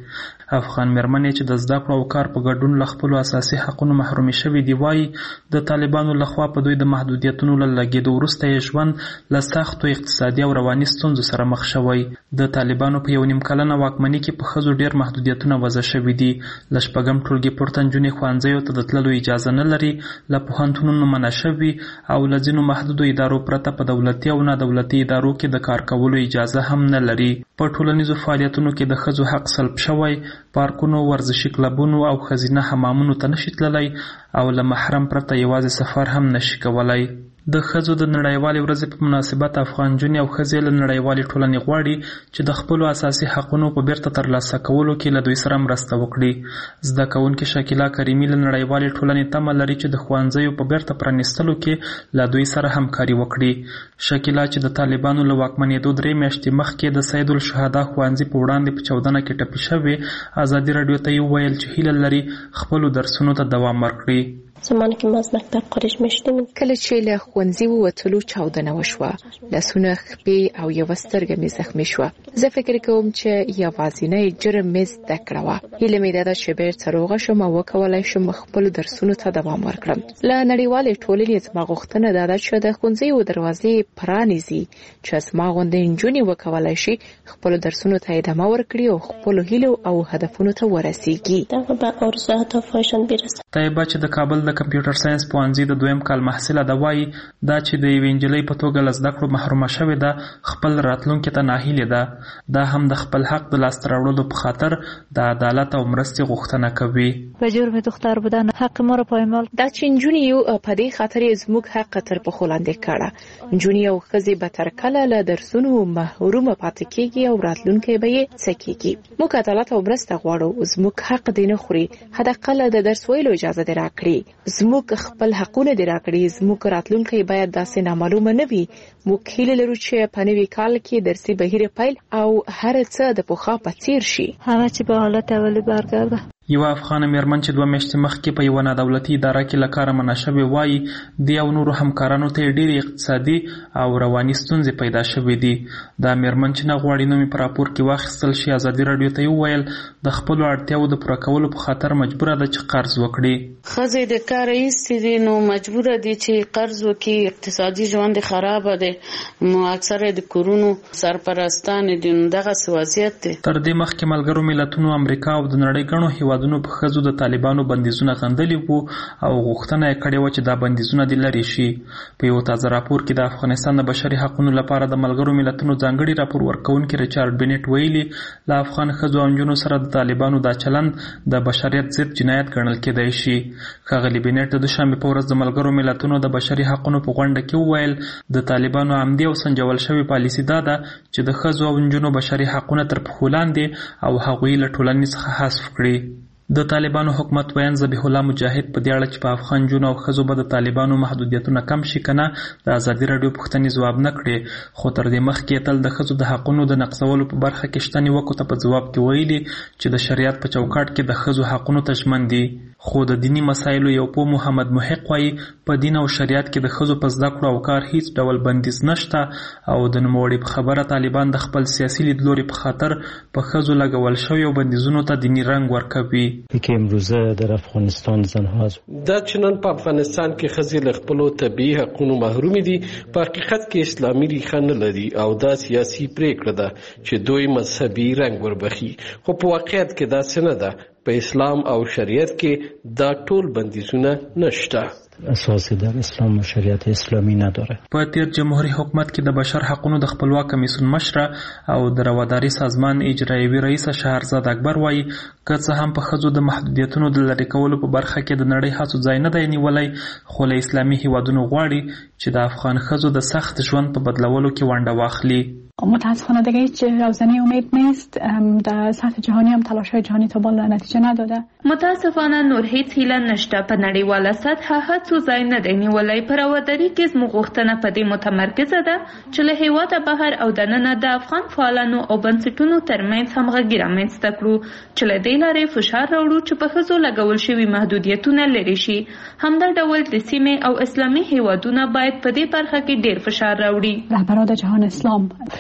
افغان مېرمنې چې د زده کړو او کار په ګډون له خپلو اساسي حقونو محرومې شوي دي وایي د طالبانو لخوا په دوی د محدودیتونو له لګېدو وروسته یې ژوند له سختو اقتصادي او رواني ستونزو سره مخ شوی. د طالبانو په یو نیم کلنه واکمنۍ کې په ښځو ډېر محدودیتونه وضع شوي دي. له شپږم ټولګي پورته نجونې ښوونځیو ته د تللو اجازه نه لري، له پوهنتونونو منع شوي او له ځینو محدودو ادارو پرته په دولتي او نه دولتي ادارو کې د کار کولو اجازه هم نه لري. په ټولنیزو فعالیتونو کې د ښځو حق سلب شوی، پارکونو، ورزشي کلبونو او ښځینه حمامونو ته نشي تللی او له محرم پرته یوازې سفر هم نشي کولای. د ښځو د نړیوالې ورځې په مناسبت افغان نجونې او ښځې له نړیوالې ټولنې غواړي چې د خپلو اساسي حقونو په بیرته ترلاسه کولو کې له دوی سره مرسته وکړي. زده کوونکې شکیلا کریمي له نړیوالې ټولنې تمه لري چې د ښوونځیو په بیرته پرانیستلو کې له دوی سره همکاري وکړي. شکیلا چې د طالبانو له واکمنېدو درې میاشتې مخکې د سید الشهدا ښوونځي په وړاندې په چاودنه کې ټپي شوې، ازادي راډیو ته یې وویل چې هیله لري خپلو درسونو ته دوام ورکړي. زمانی که ما از مکتب خارج میشدیم کله چې له ښوونځي ووتلو چاودنه وشوه، لاسونه، خپې او یوه سترګه مې زخمي شوه. زه فکر کوم چې یوازینی جرم مې زده کړه وه. هیله مې دا ده چې بیرته روغه شم او وکولی شم خپلو درسونو ته دوام ورکړم. له نړیوالې ټولنې زما غوښتنه دا ده چې د ښوونځیو دروازې پرانیزي چې زما غوندې نجونې وکولی شي خپلو درسونو ته ادامه ورکړي او خپلو هیلو او هدفونو ته ورسیږي. دغه به آرزو اهدافشان برسه. طیبه چې د کابل د کمپیوټر ساينس پوهنځي د دویم کال محصله ده وایي دا چې د یوې نجلۍ په توګه له زده کړو محرومه شوې ده خپل راتلونکي ته ناهیلې ده. دا هم د خپل حق د لاسته راوړلو په خاطر د عدالت او مرستې غوښتنه کوي. به جرم دختر بودن حق ما را پایمال. دا چې نجونې یو په دې خاطر یې زموږ حق تر پښو لاندې کړه. نجونې او ښځې به تر کله له درسونو محرومه پاتې کېږي او راتلونکی به یې څه کېږي. موږ عدالت او مرسته غواړو. زموږ حق دې نه خوري. حداقل د درس ویلو اجازه دې راکړي. زموږ خپل حقونه دې راکړي. زموږ راتلونکی باید داسې نامعلومه نه وي. موږ هیله لرو چې په نوي کال کې درسي بهیر پیل او هر څه د پخوا په څیر شي. هغه چې په حالت اولی برګرده. یوه افغانه مېرمن چې دوه میاشتې مخکې په یوه نادولتي اداره کې له کاره منع شوې وایي دې او نورو همکارانو ته یې ډېرې اقتصادي او رواني ستونزې پیدا شوې دي. دا مېرمن چې نه غواړي نوم یې په راپور کې واخیستل شي ازادي راډیو ته یې وویل د خپلو اړتیاوو د پوره کولو په خاطر مجبوره ده چې قرض وکړي. ښځې د کاره ایستې دي نو مجبوره دي چې قرض وکړي. اقتصادي ژوند خرابه دی. اکثره د کورونو سرپرستانې دي. نو دغسې وضعیت دی. تر دې مخکې ملګرو ملتونو امریکا او د نړۍ ګڼو هیوادونو په ښځو د طالبانو بندیزونه غندلي وو او غوښتنه یې کړې وه چې دا بندیزونه دې لرې شي. په یو تازه راپور کې د افغانستان د بشري حقونو لپاره د ملګرو ملتونو ځانګړي راپور ورکوونکي ریچارډ بینټ ویلي له افغان ښځو او نجونو سره د طالبانو دا چلند د بشریت ضد جنایت ګڼل کېدی شي. ښاغلي بینټ د دوشنبې په ورځ د ملګرو ملتونو د بشري حقونو په غونډه کې وویل د طالبانو عمدي او سنجول شوې پالیسي دا ده چې د ښځو او نجونو بشري حقونه تر پښو لاندې او هغوی له ټولنې څخه حذف کړي. د طالبانو حکومت ویان ذبیح الله مجاهد په دې اړه چې په افغان نجونو او ښځو به د طالبانو محدودیتونه کم شي که نه د ازادي راډیو پوښتنې ځواب نه کړې، خو تر دې مخکې تل د ښځو د حقونو د نقضولو په برخه کې شته نیوکو ته په ځواب کې ویلي چې د شریعت په چوکاټ کې د ښځو حقونو ته ژمن دي. خو د دینی مسایلو یو پوه محمد محق وایي په دین او شریعت کې د ښځو په زده کړو او کار هیڅ ډول بندیز نشته او د نوموړي په خبره طالبان د خپل سیاسي لیدلوري په خاطر په ښځو لګول شویو بندیزونو ته دینی رنګ ورکوي. که امروزه در افغانستان زنها دا چې نن په افغانستان کې ښځې له خپلو طبیعي حقونو محرومې دي په حقیقت کې اسلامي ریښه نه لري او دا سیاسي پریکړه ده چې دوی مذهبي رنګ وربخي، خو په واقعیت کې داسې نه ده. په اسلام او شریعت کې دا ټول بندیزونه نشته. اساسی در اسلام و شریعت اسلامی نداره. په تیر جمهوریت حکومت کې د بشر حقوقو د خپلواک کمیسیون مشره او د رواداري سازمان اجرایوي رئیس شهرزاد اکبر وایي که څه هم په ښځو د محدودیتونو د لرې کولو په برخه کې د نړۍ هڅو ځای نه دی نیولی، خو له اسلامي هیوادونو غواړي چې د افغان ښځو د سخت ژوند په بدلولو کې ونډه واخلي. متاسفانه دیگه هیچ روزنه امید نیست. در سطح جهانی هم تلاش‌های جهانی تا بالا نتیجه نداده. متاسفانه نور هیڅ هیله نشته. په نړیواله سطح هڅو ځای نه دی نیولی. په رواداري کې زموږ غوښتنه په دې متمرکزه ده چې له هیواده بهر او دننه د افغان فعالانو او بنسټونو ترمنځ همغږي رامنځته کړو چې له دې لارې فشار راوړو چې په ښځو لګول شوي محدودیتونه لرې شي. همدا ډول د سیمې او اسلامي هیوادونه باید په دې برخه کې ډېر فشار راوړي. رهبران جهان اسلام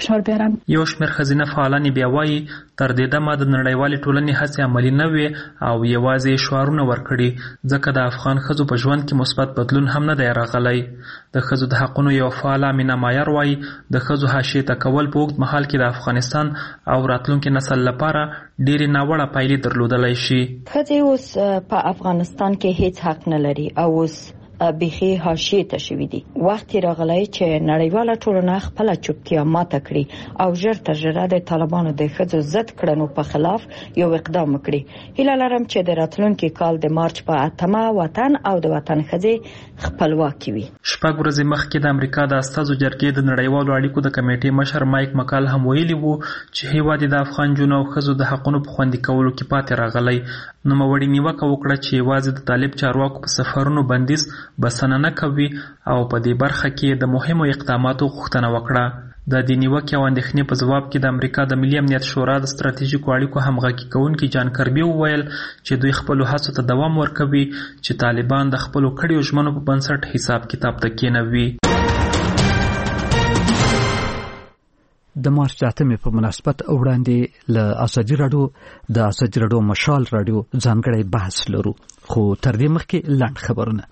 فشار بیارن. یو شمېر ښځینه فعالان بیا وایي تر دې دمه د نړیوالې ټولنې هڅې عملي نه وې او یوازې شعارونه ورکړي ځکه د افغان ښځو په ژوند کې مثبت بدلون هم نه دی راغلی. د ښځو د حقونو یو فعاله مینه مایر وایي د ښځو حاشیې ته کول په اوږد مهال کې د افغانستان او راتلونکي نسل لپاره ډېرې ناوړه پایلې درلودلی شي. ښځې اوس په افغانستان کې هیڅ حق نه لري او اوس بيخي حاشیې ته شوي دي. وخت راغلی چې نړیواله ټولنه خپل چوپتیا ماته کړي او ژر تر ژره د طالبانو د ښځو ضد کړنو په خلاف یو اقدام وکړي. هیله لرم چې د راتلونکي کال د مارچ په اتمه وطن او د وطن ښځې خپلواکي وي. شپږ ورځې مخکې د امریکا د استازو جرګې د نړیوالو اړیکو د کمیټې مشر مایک مکال هم ویلي وو چې هیواد د افغان جنو او ښځو د حقونو په خوندي کولو کې پاتې راغلی. نوموړي نیوکه وکړه چې یوازې د طالب چارواکو په سفرونو بندیز بسنه نه کوي او په دې برخه کې د مهمو اقداماتو غوښتنه وکړه. د دې نیوکې او اندېښنې په ځواب کې د امریکا د ملي امنیت شورا د ستراتیژیکو اړیکو همغږي کوونکي جان کربي وویل چې دوی خپلو هڅو ته دوام ورکوي چې طالبان د خپلو کړیو ژمنو په بنسټ حساب کتاب ته کېنوي. د مارچ اتمې په مناسبت وړاندې له ازادي راډیو د ازادي راډیو مشال راډیو ځانګړی بحث لرو خو تر دې مخکې لاند خبرونه.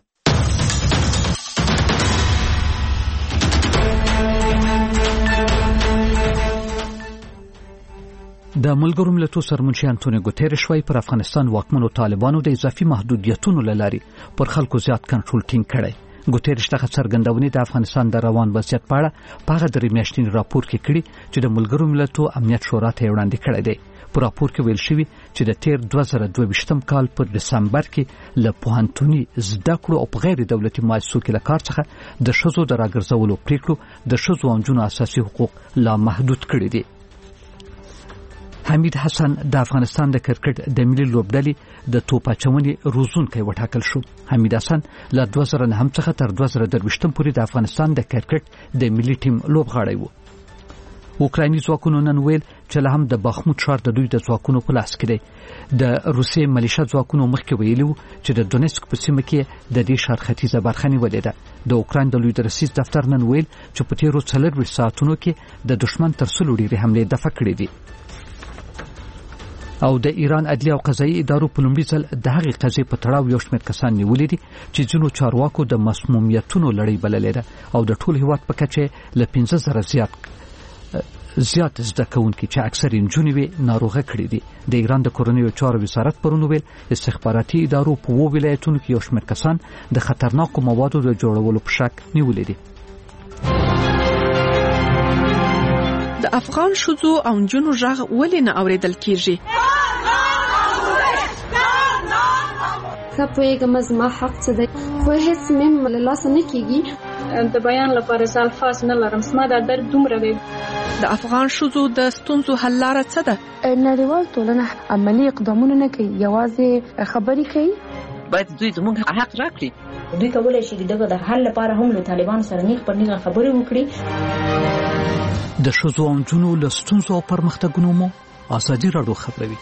د ملګرو ملتونو سرمنشي انټونیو ګوتيريش وايي پر افغانستان واکمنو طالبانو د اضافي محدودیتونو لاري پر خلکو زیات کنټرول ټینګ کړی. ګوتيريش دغه څرګندونې د افغانستان د روان وضعیت په اړه په هغه درې میاشتني راپور کې کړي چې د ملګرو ملتونو امنیت شورا ته وړاندې کړی دی. په راپور کې ویل شوی چې د تیر دوه زره دوه ویشتم کال په دسمبر کې له پوهنتوني زده کړو او په غیر دولتي مؤسسو کې له کار څخه د ښځو د راګرځولو پریکړو د ښځو او نجونو اساسي حقوق لا محدود کړي دي. حمید حسن د افغانستان د کرکټ د ملي لوبډلې د توپ اچونې روزونکی وټاکل شو. حمید حسن له دوه زره نه څخه تر دوه زره درویشتم پورې د افغانستان د کرکټ د ملي ټیم لوبغاړی و. اوکرایني ځواکونو نن ویل چې له هم د باخموت ښار د دوی د ځواکونو په لاس کې دی. د روسیې ملیشه ځواکونو مخکې ویلي وو چې د دونیسک په سیمه کې د دې ښار ختیځه برخه نیولې ده. د اوکراین د لوی درسیز دفتر نن ویل چې په تیرو څلورویشت ساعتونو کې د دښمن تر سلو ډېرې حملې دفع کړې دي. او د ایران عدلیه او قضایي ادارو په لومړي ځل د هغې قضیې په تړاو یو شمېر کسان نیولي دي چې ځینو چارواکو د مسمومیتونو لړۍ بللې ده او د ټول هیواد په کچه له پنځه زره زیات زیات زده کوونکي چې اکثر نجونې وي ناروغه کړي دي. د ایران د کورنیو چارو وزارت پرون ویل استخباراتي ادارو په وو ولایتونو کې یو شمېر کسان د خطرناکو موادو د جوړولو په شک نیولي دي. د افغان ښځو او نجونو غږ ولې نه اوریدل کیږي؟ که پوهېږم زما حق څه دی خو هیڅ مې له لاسه نه کیږي. د بیان لپاره زه الفاظ نه لرم. زما دا درد دومره دی. د افغان ښځو د ستونزو حل لاره څه ده؟ نړیوال ټولنه عملي اقدامونه نه کوي، یوازې خبرې کوي. باید دوی زموږ حق راکړي. دوی کولی شي دغه د حل لپاره هم له طالبانو سره نیغ پر نیغه خبرې وکړي. د ښځو او نجونو له ستونزو او پرمختګونو مو ازادي راډیو خبروي.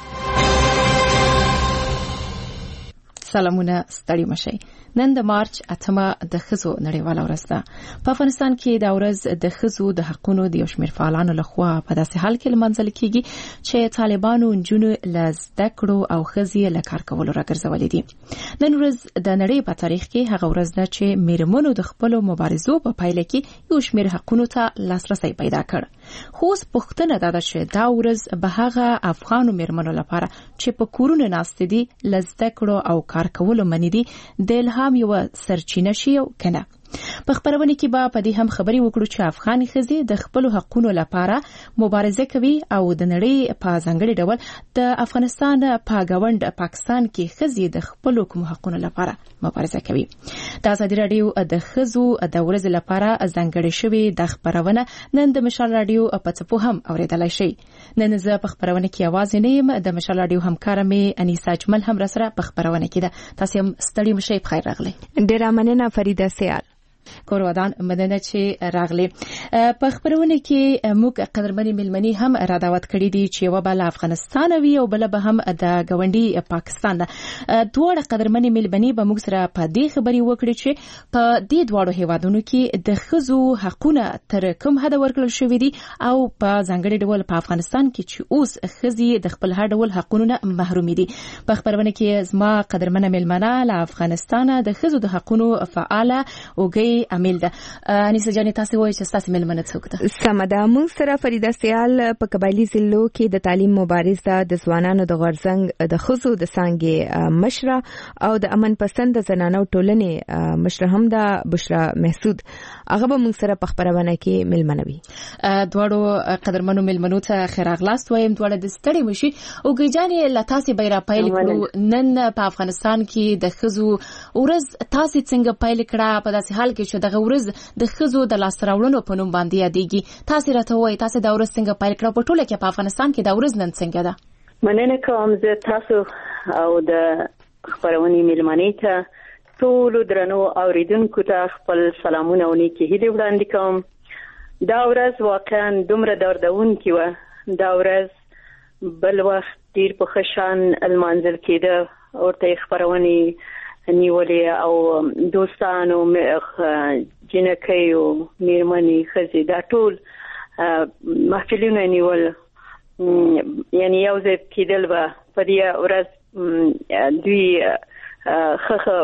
سلامونه، ستړي مشئ. نن د مارچ اتمه د ښځو نړیواله ورځ ده. په افغانستان کې دا ورځ د ښځو د حقونو د یو شمېر فعالانو لخوا په داسې حال کې لمانځل کیږي چې طالبانو نجونو له زده کړو او ښځې له کار کولو راګرځولې دي. نن ورځ د نړۍ په تاریخ کې هغه ورځ ده چې میرمنو د خپلو مبارزو په پایله کې یو شمېر حقونو ته لاسرسی پیدا کړ. خو اوس پوښتنه دا ده چې دا ورځ به هغه افغانو میرمنو لپاره چې په کورونو ناستې دي له زده کړو او کار کولو منې دي د الهام یو سرچینه شي او کنه. په خبرونه کې به په دې هم خبرې وکړو چې افغاني ښځې د خپل حقونو لپاره مبارزه کوي او د نړۍ په ځانګړي ډول د افغانستان په ګاونډ پاکستان کې ښځې د خپل کوم حقونو لپاره مبارزه کوي. د ازادي راډیو د ښځو د ورځې لپاره ځانګړې شوې د خبرونه نن د مشال راډیو په څپو هم اوریدلای شي. نن زه په خبرونه کې आवाज نه یم. د مشال راډیو همکاره مې انیسا اجمل هم را سره په خبرونه کې ده. تاسو هم ستړي مشئ، بخیر راغلی. ډیره مننه فریده سیال. کورودان مدنه چې راغلي په خبرونه کې موږ قدرمنې ملمنې هم را دعوت کړې دي چې یو بل افغانستان وي او بل به هم د ګاونډي پاکستان ده. دوه قدرمنې ملمنې به موږ سره په دې خبرې وکړي چې په دې دوه هیوادونو کې د ښځو حقونه تر کوم حد ورکړل شوی دي او په ځانګړي ډول په افغانستان کې چې اوس ښځې د خپل هر ډول حقونو نه محرومې دي. په خبرونه کې زما قدرمنه ملمنه له افغانستان د ښځو د حقونو فعاله اوګي امیل ده. انیسه جانې تاسو وایي چې تاسو ملمنه څوک ده؟ سمه ده. موږ سره فریده سیال په قبایلی ضلعو کې د تعلیم مبارزه د ځوانانو د غورځنګ د ښځو د څانګې مشره او د امن پسند زنانو ټولنې مشره هم ده بشرا محسود. هغه به موږ سره په خبرونه کې ملمنه وي. دواړو قدرمنو ملمنو ته خیر اغلاست وایم. دواړه د ستړي مشي اوګي جانې له تاسو به را پیل کړو. نن په افغانستان کې د ښځو ورځ تاسو څنګه پیل کړه په داسې حال کې چې دغه ورځ د ښځو د لاسراوړنو په نوم باندې یادېږي؟ تاسو راته وایي تاسو دا ورځ څنګه پیل کړه؟ په ټوله کې په افغانستان کې دا ورځ نن څنګه ده؟ مننه کوم زه تاسو او د خبرونې ملمنې ته ټول درنو اوریدونکو ته خپل سلامونه او نیکی هیلې وړاندې کوم. دا ورځ واقعا دومره دردونکې وه. دا ورځ بل وخت ډیر په خشان المنزل کېده ورته خبرونې نیولې او دوستانو جنکۍ او میرمنې ښځې دا ټول محفلونه نیول یعنی یو ځای کېدل به په دې ورځ دوی ښه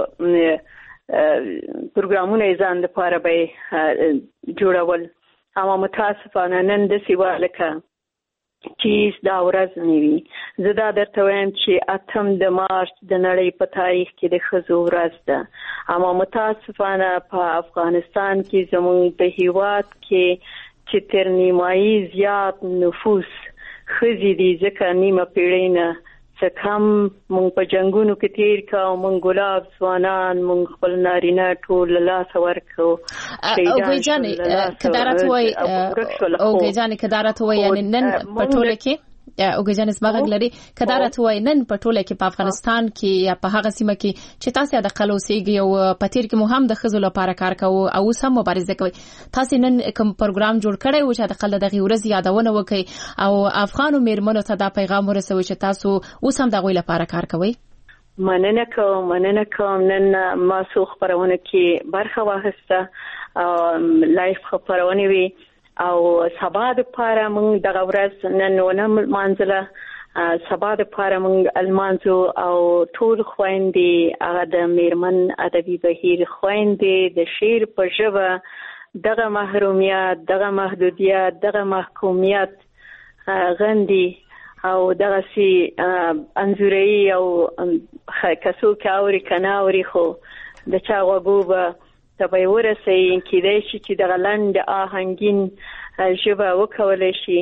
پروګرامونه یې ځان دپاره به جوړول. اما متاسفانه نن داسې وه لکه چې دا ورځ نه وي. زه دا درته وایم چې اتم د مارچ د نړۍ په تاریخ کې د ښځو ورځ ده. اما متاسفانه په افغانستان کې زموږ په هیواد کې چې تر نیمایي زیات نفوس ښځې دي ځکه نیمه پیړۍ نه څه کم موږ په جنګونو کې تیر کا او موږ ګلاب ځوانان موږ خپل نارینه ټول له لاسه ورکړو. اوګي جانې کدارت وایي اوګي جانې کدارت وایي یعنی نن په ټوله کې اوګي جانې سمغه لري کدارت وایي نن په ټوله کې په افغانستان کې یا په هغه سیمه کې چې تاسو د قلوسیږي او په تیر کې مو هم د ښځو لپاره کار کوو او سم مبارزه کوي. تاسو نن کوم پروګرام جوړ کړی و چې د قل دغه ورځ یادونه وکړي او افغانو میرمنو ته دا پیغام ورسوي چې تاسو اوس هم دغه لپاره کار کوي؟ مننه کوم مننه کوم نن ما څو خبرونه کې برخه واخیسته لایف خبرونه وی او سبا د پاره موږ دغه ورځ نن ونه منځله سبا د پاره موږ المانزو او ټول خويندې هغه د میرمن ادبي بهیر خويندې د شعر په ژبه دغه محرومیت دغه محدودیت دغه محکومیت غندي او دغه سي انزوري او کسو کاوري کناوري خو د چا وګوبه تبې ورسې کېدای شي چې د غلند آهنګین ژبه وکولای شي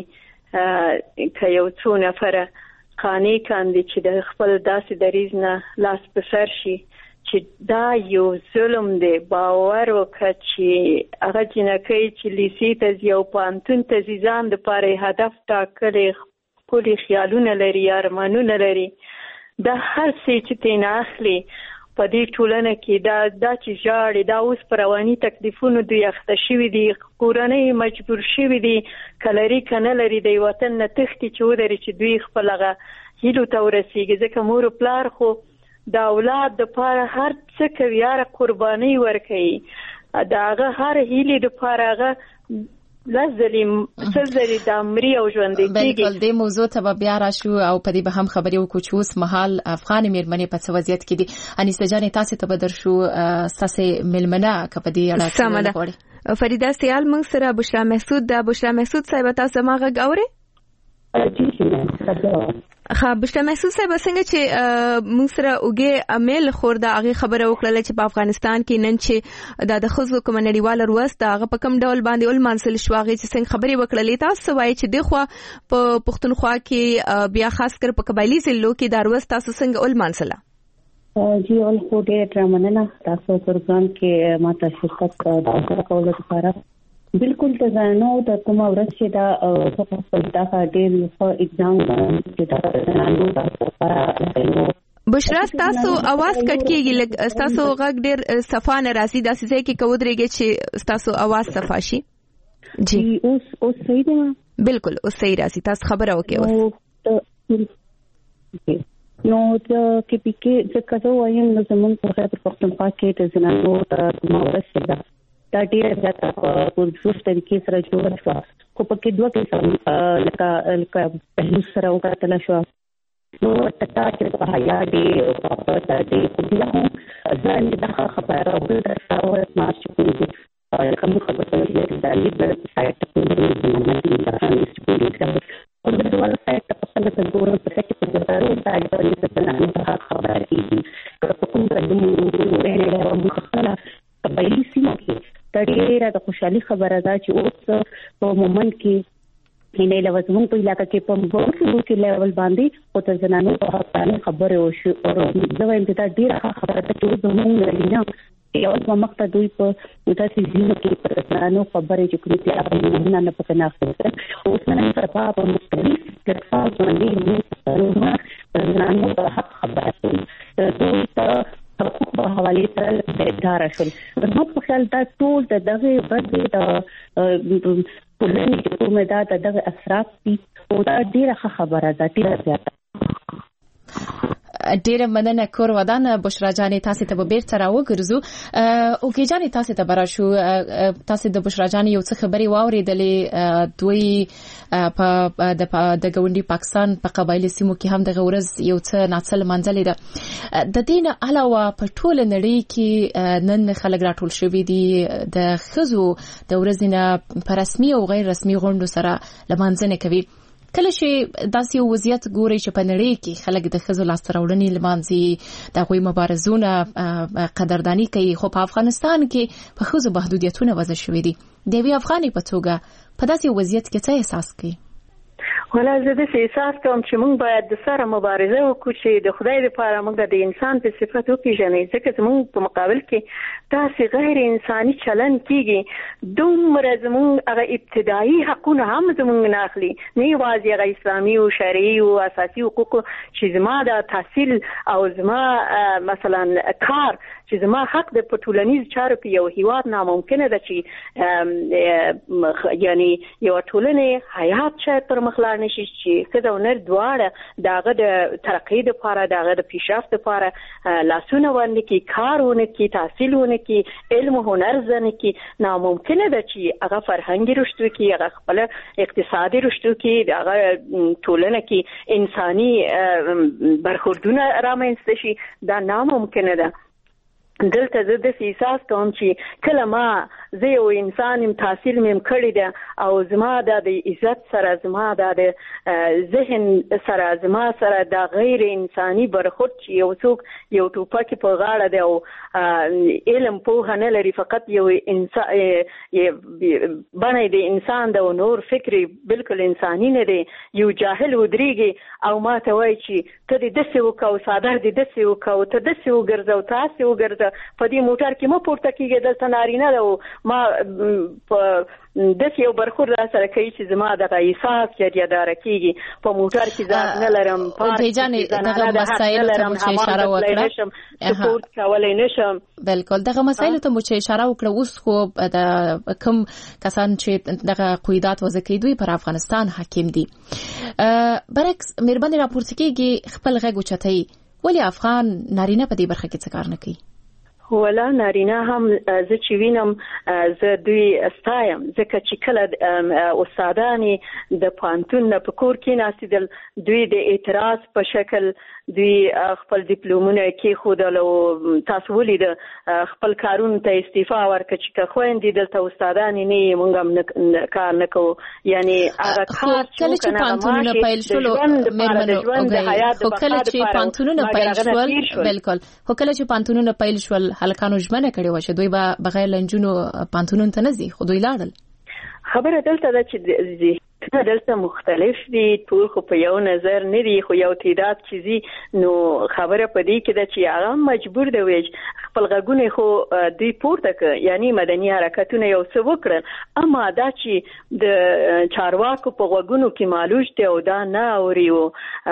که یو څو نفره قانې کاندي چې د خپل داسې دریځ نه لاس په سر شي چې دا یو ظلم دی. باور وکړه چې هغه جنکۍ چې لیسې ته ځي او پوهنتون ته ځي ځان دپاره هدف ټاکلی خپلې خیالونه لري ارمانونه لري دا هر څه چې ترېنه اخلي په دې ټولنه کې دا دا چې ژاړي دا اوس په رواني تکلیفونو دوی اخته شوي دي کورنۍ مجبور شوي دي که لري که نه لري د وطن نه تښتي چې ودري چې دوی خپل هغه هیلو ته ورسېږي ځکه مور و پلار خو د اولاد دپاره هر څه کوي هره قربانۍ ورکوي د هغه هر هیلې دپاره هغه لازم سلزري د امري او ژوندې کېږي. بالکل دې موضوع ته بیا راشو او په دې به هم خبرې وکړو چې اوس مهال افغان میرمنې په څه وضعیت کې دي. انیسه جانې تاسو ته به درشو تاسو میلمنه که په دې اړه څه غواړي؟ فریده سیال موږ سره بشرا محسود ده. بشرا محسود صاحب تاسو ما غږ اورئ؟ خا بشرا محسود صاحب څنګه چې موږ سره اوګه امیل خور دا هغه خبره وکړه چې په افغانستان کې نن چې د ښځو کوم نړیواله ورځ دا هغه په کوم ډول باندې ول منسل شواغي چې څنګه خبرې وکړلې تاسو وایي چې دغه په پښتونخوا کې بیا خاص کر په قبایلی ضلعو کې دا ورځ تاسو څنګه ول منسله؟ جی اول خو ډېر مننه تاسو پروګرام کې ماته شرکت کولو لپاره. بالکل د زانو د کومه ورځ چې دا په خپل دا ډېر ښه اگزام چې دا زانو تاسو لپاره بشرا تاسو आवाज کټ کیږي لکه تاسو غږ ډیر صفا نه راځي دا څه کې کودريږي چې تاسو आवाज صفا شي جی اوس اوس صحیح ده بالکل اوس صحیح راځي تاسو خبره وکړئ اوس نو د کې پی کې څه کاوه وایم نو زمون په خاطر پښتونخوا کې د زنانو د مورثه ده دا ډیره زیاته په څه طریقې سره جوړه شو کو په کې دوه کې لکه لکه په سره وکړل شو نو تاسو چې په حیا دې او په تاسو دې کومه ځان د خبره او د تاسو ما شکو کوم خبره چې د لیدل سایت په دې باندې د تاسو او د ډول سایت په څنګه د ګورو په څه کې د تاسو د اړتیا په اړه د خبره کیږي په کوم ځای کې د موږ خپل قبایلی سیمه کې ډیره د خوشحالي خبره ده چې اوس په مومن کې هینې لوازم په علاقې کې په موږ کې لیول باندې او د زنانو په اړه خبره وشو او زه وایم چې دا ډیره خبره ده چې زموږ نه یو څه مخته دوی په متاسي ځینو کې پر زنانو خبره چې کومې ته هغه نه نه پکې نه اخته اوس نه په په مختلف کړهو باندې زنانو په حق خبره کوي دوی ته په حواله سره د اداره شول نو په خیال دا ټول د دغه بد د ټولنې چې کومه دا دغه اثرات دي او دا ډیره خبره ده ډیره زیاته ډیره مننه کور ودان بشرا جانې تاسو ته به بیرته راوګرځو او کې جانې تاسو ته برا شو تاسو د بشرا جانې یو څه خبري واورېدلې دوی په د ګوندی پاکستان په قبایلی سیمو کې هم د غورز یو څه ناڅل منځلې ده د دین علاوه په ټول نړۍ کې نن خلک راټول شوي دي د خزو د ورځې په رسمي او غیر رسمي غونډو سره لمانځنه کوي کله چې داسې وضعیت ګوري چې په نړۍ کې خلک د ښځو لاسته راوړنې لمانځي د هغوی مبارزونه قدرداني کوي خو په افغانستان کې په ښځو محدودیتونه وضع شوي دي د یوې افغانې په توګه په داسې وضعیت کې څه احساس کوي ولا زه د احساس کوم چې موږ باید د سره مبارزه وکړو چې د خدای لپاره موږ د انسان په صفت وپیژنو ځکه موږ په مقابل کې تاسو غیر انساني چلن کیږي دومره زموږ هغه ابتدایي حقونه هم زموږ نه اخلي نه یوازې هغه اسلامي او شرعي او اساسي حقوق چې زما د تحصیل او زما مثلا کار چې زما حق د پټولنیز چارو په یو هیواد ناممکنه ده چې یعنی یو ټولنه حیات شاید پر مخ نشي چې څه د نر دواړه داغه د ترقی د لپاره داغه د پیشرفت لپاره لاسونه ورنه کی کارونه کی تحصیلونه کی علم او هنر زنه کی ناممکنه ده چې هغه فرهنګي رشتو کی هغه خپل اقتصادي رشتو کی هغه ټولنه کی انساني برخوردونه رامنځته شي دا ناممکنه ده دلته زه د احساس کوم چې کله ما زه یو انسان ام تحصیل مم کړی ده او زما د عزت سره زما د ذهن سره زما سره د غیر انساني برخورد چې یو څوک یو ټوپک په غاړه دی او علم په نه لري فقط یو انسان باندې د انسان د نور فکری بالکل انساني نه دی یو جاهل ودريږي او ما ته وایي چې ته د دسه وکاو صادر د دسه وکاو ته دسه وګرځاو تاسو وګرځاو په دې موټر کې مو پورته کیږي دلته نارینه ده ما په د یو برخور را سره کوي چې زما د احساس جریه دار کیږي په موټر کې ځان نه لرم په ځانې دغه مسایل ته مو اشاره وکړه سپورت کولای نشم بالکل دغه مسایل ته مو اشاره وکړه اوس خو د کوم کسان چې دغه قیادت وضع کوي دوی پر افغانستان حاکم دي برعکس مهرباني راپورته کیږي خپل غږ اوچتای ولی افغان نارینه په دې برخه کې څه کار نه کوي ولا نارینه هم زه چې وینم زه دوی استایم ځکه چې کله استادانی د پانتون په کور کې ناسیدل دوی د اعتراض په شکل دوی خپل ډیپلومونه کې خودل او تاسو ولید خپل کارونه ته استعفا ورکړي چې خويندې دلته استادانی نه مونږ کار نه کوو یعنی هغه کار چې پانتونونه پیل شول مېرمنو خو کله چې پانتونونه پیل شول بالکل خو کله چې پانتونونه پیل شول هلکانو ژمنه کړې و چې دوی به بغیر لنجونو پانتونون ته نه ځي خو دوی لاړل خبره دلته ده چې دلته مختلف دي ټول خو په یو نظر نه دي خو یو تعداد چیزي نو خبره پدې کې ده چې هغه مجبور دی وي خپل غږونه خو دوی پورته ک یعنی مدني حرکتونه یو څه وکړل اما دا چې د چارواکو په غوږونو کې مالوج دی او دا نه اوري او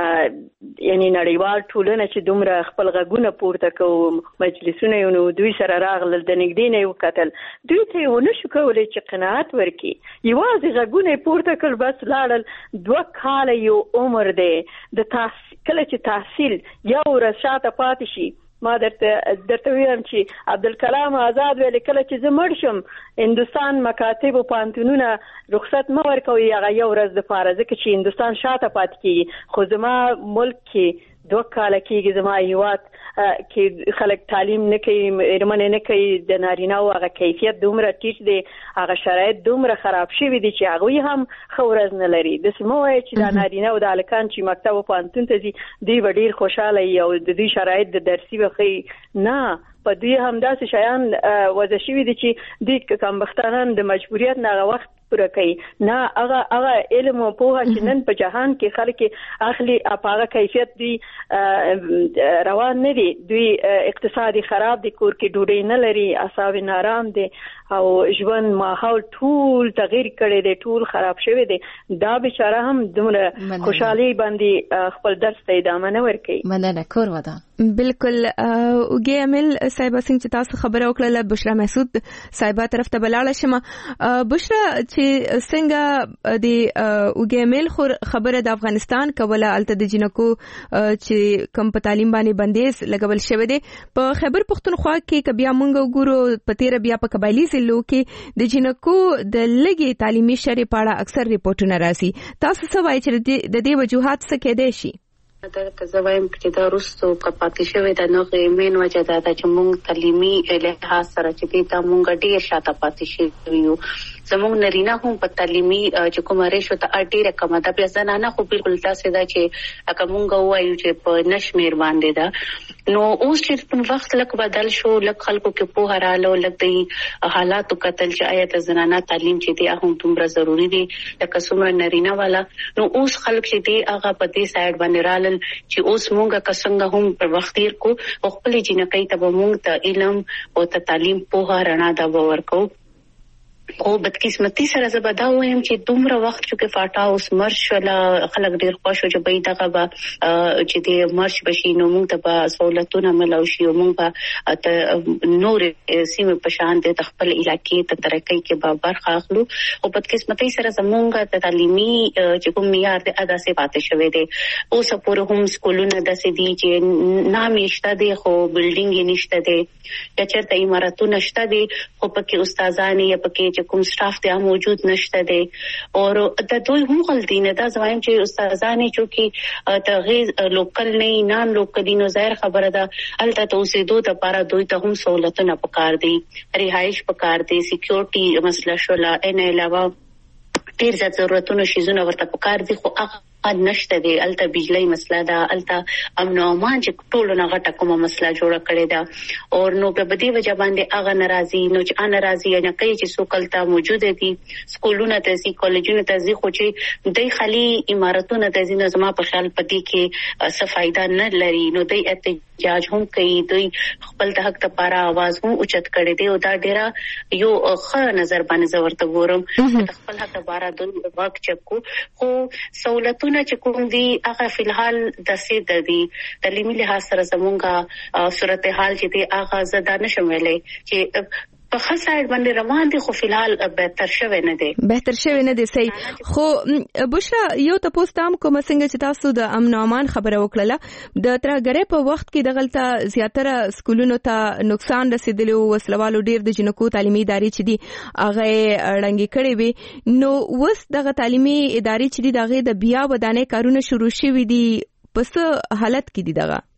یعنی نړیوال ټولنه چې دومره خپل غږونه پورته کوي مجلسونه یو نو دوی سره راغلل د نګدې نه یو قتل دوی ته ونه شو کولای چې قناعت ورکړي یوازې غږونه پورته کړ بس لاړل دوه کاله یو عمر دی د تحصیل کله چې تحصیل یو ورشاته پاتې شي ما درته درته ویم چې عبدالکلام آزاد ویل کله چې زه مړ شم هندستان مکاتب او پانتونونه رخصت مه ورکوي هغه یو ورځ دپاره ځکه چې هندستان شاته پاتې کېږي خو زما ملک کې دوه کاله کېږي زما هیواد کې خلک تعلیم نه کوي مېرمنې نه کوي د نارینه‌و هغه کیفیت دومره ټیټ دی هغه شرایط دومره خراب شوي دي چې هغوی هم ښه ورځ نه لري داسې مه وایه چې دا نارینه او د هلکان چې مکتب او پوهنتون ته ځي دوی به ډېر خوشحاله وي او د دوی شرایط د درسي به ښه نه په دوی همداسې شیان وضع شوي دي چې دوی کمبختانان د مجبوریت نه هغه وخت پوره کوي نه هغه هغه علم او پوهه چې نن په جهان کې خلک اخلي په هغه کیفیت دوی روان نه دي دوی اقتصادي خراب دي کور کې ډوډۍ نه لري اعصاب نارام دي او ژوند ماحول ټول تغییر کړی دی ټول خراب شوی دی دا بیچاره هم دومره خوشحالي باندې خپل درس ته ادامه نه ورکوي مننه کور ودان بالکل اوګي امل صاحب څنګه چې تاسو خبره وکړه بشرا محسود صاحبہ طرف ته بلاړه شمه بشرا چې څنګه د اوګي امل خبره د افغانستان کوله الته د جنکو چې کم په تعلیم باندې بندیز لګول شوی دی په خیبر پختونخوا کې کبیا مونږ وګورو په تیر بیا په قبایلی ضلعو کې د جنکو د لګي تعلیمي شری پاړه اکثر ریپورتونه راځي تاسو څه وایي چې د دې وجوهات څه کېدای شي دا تزوایم چې دا روستو کپاتې شوی د نوغه مين وجه دا چې مونږ تعلیمي لحاظ سره چې دا مونږ ډیر شاته پاتې شوی یو زموږ نرینه هم په تعلیمي چې کومه ریشو ته ډیره کم ده بیا زنانه خو بالکل تاسو دا چې اګه مونږ وایو چې په نشمیر باندې ده نو اوس چې په وخت لک بدل شو لک خلکو کې په هراله لک دی حالاتو قتل چې آیت زنانه تعلیم چې دی هم دومره ضروری دي لکه څومره نرینه والا نو اوس خلک چې دی هغه په دې سایډ باندې رالل چې اوس مونږه کسنګ هم په وخت تیر کو خپل جنکې ته مونږ ته علم او ته تعلیم په رڼا دا ورکو او بدقسمتي سره زبدا وایم چې دومره وخت چې فاټا اوس مرش ولا خلک ډیر خوش او چې به دغه با چې د مرش بشي نو موږ ته به سہولتونه ملو شي او موږ به نور سیمه په شان د خپل علاقې ته ترقۍ کې به برخه اخلو او بدقسمتي سره زمونږ ته تعلیمي چې کوم معیار د ادا سي پاتې شوی دی اوس پورې هم سکولونه د سې دي چې نام یشته دي خو بلډینګ نشته دي یا چرته عمارتونه نشته دي خو پکې استادان یا پکې چې کوم سټاف ته موجود نشته دي او د دوی هم غلطی نه دا زوایم چې استادانې چې د غیر لوکل نه نان لوکلینو ظاهر خبره ده الته توسیدو ته لپاره دوی ته هم سہولتونه پکار دي رهایش پکار دي سکیورټي مسله شولا ان علاوه ډیر زیات ضرورتونه شیزونه ورته پکار دي خو هغه نشته دی الته بجلی مسله ده الته امن او امان چې ټولو نه غټه کومه مسله جوړه کړې ده او نو په بدی وجه باندې هغه ناراضي نو چې ان ناراضي نه کوي چې سوکلتا موجود دي سکولونه ته سي کالجونه ته زی خو چې دای خالي عمارتونه ته زینه زما په خیال پدې کې څه فائدہ نه لري نو دای احتجاج هم کوي دوی خپل د حق لپاره आवाज هم اوچت کړي دي او دا ډیره یو ښه نظر باندې زورته ګورم خپل حق لپاره دوی واک چکو خو سہولتونه چې کوم دي هغه فلحال د سید دي تعلیمي لحاظ سره زمونږه صورتحال چې دي هغه زده نشم ویلې چې په خاصه باندې روان دي خو فلحال بهتر شوی نه دي بهتر شوی نه دي صحیح خو بشرا یو تاسو تام کوم څنګه چې تاسو د امن او امان خبره وکړه د ترګره په وخت کې د غلطه زیاتره سکولونو ته نقصان رسیدلی او وسلوالو ډیر د جنکو تعلیمي ادارې چې دي هغه ړنګي کړي وي نو وس دغه تعلیمي ادارې چې دي دغه د بیا ودانې کارونه شروع شوي دي پس حالت کې دي دغه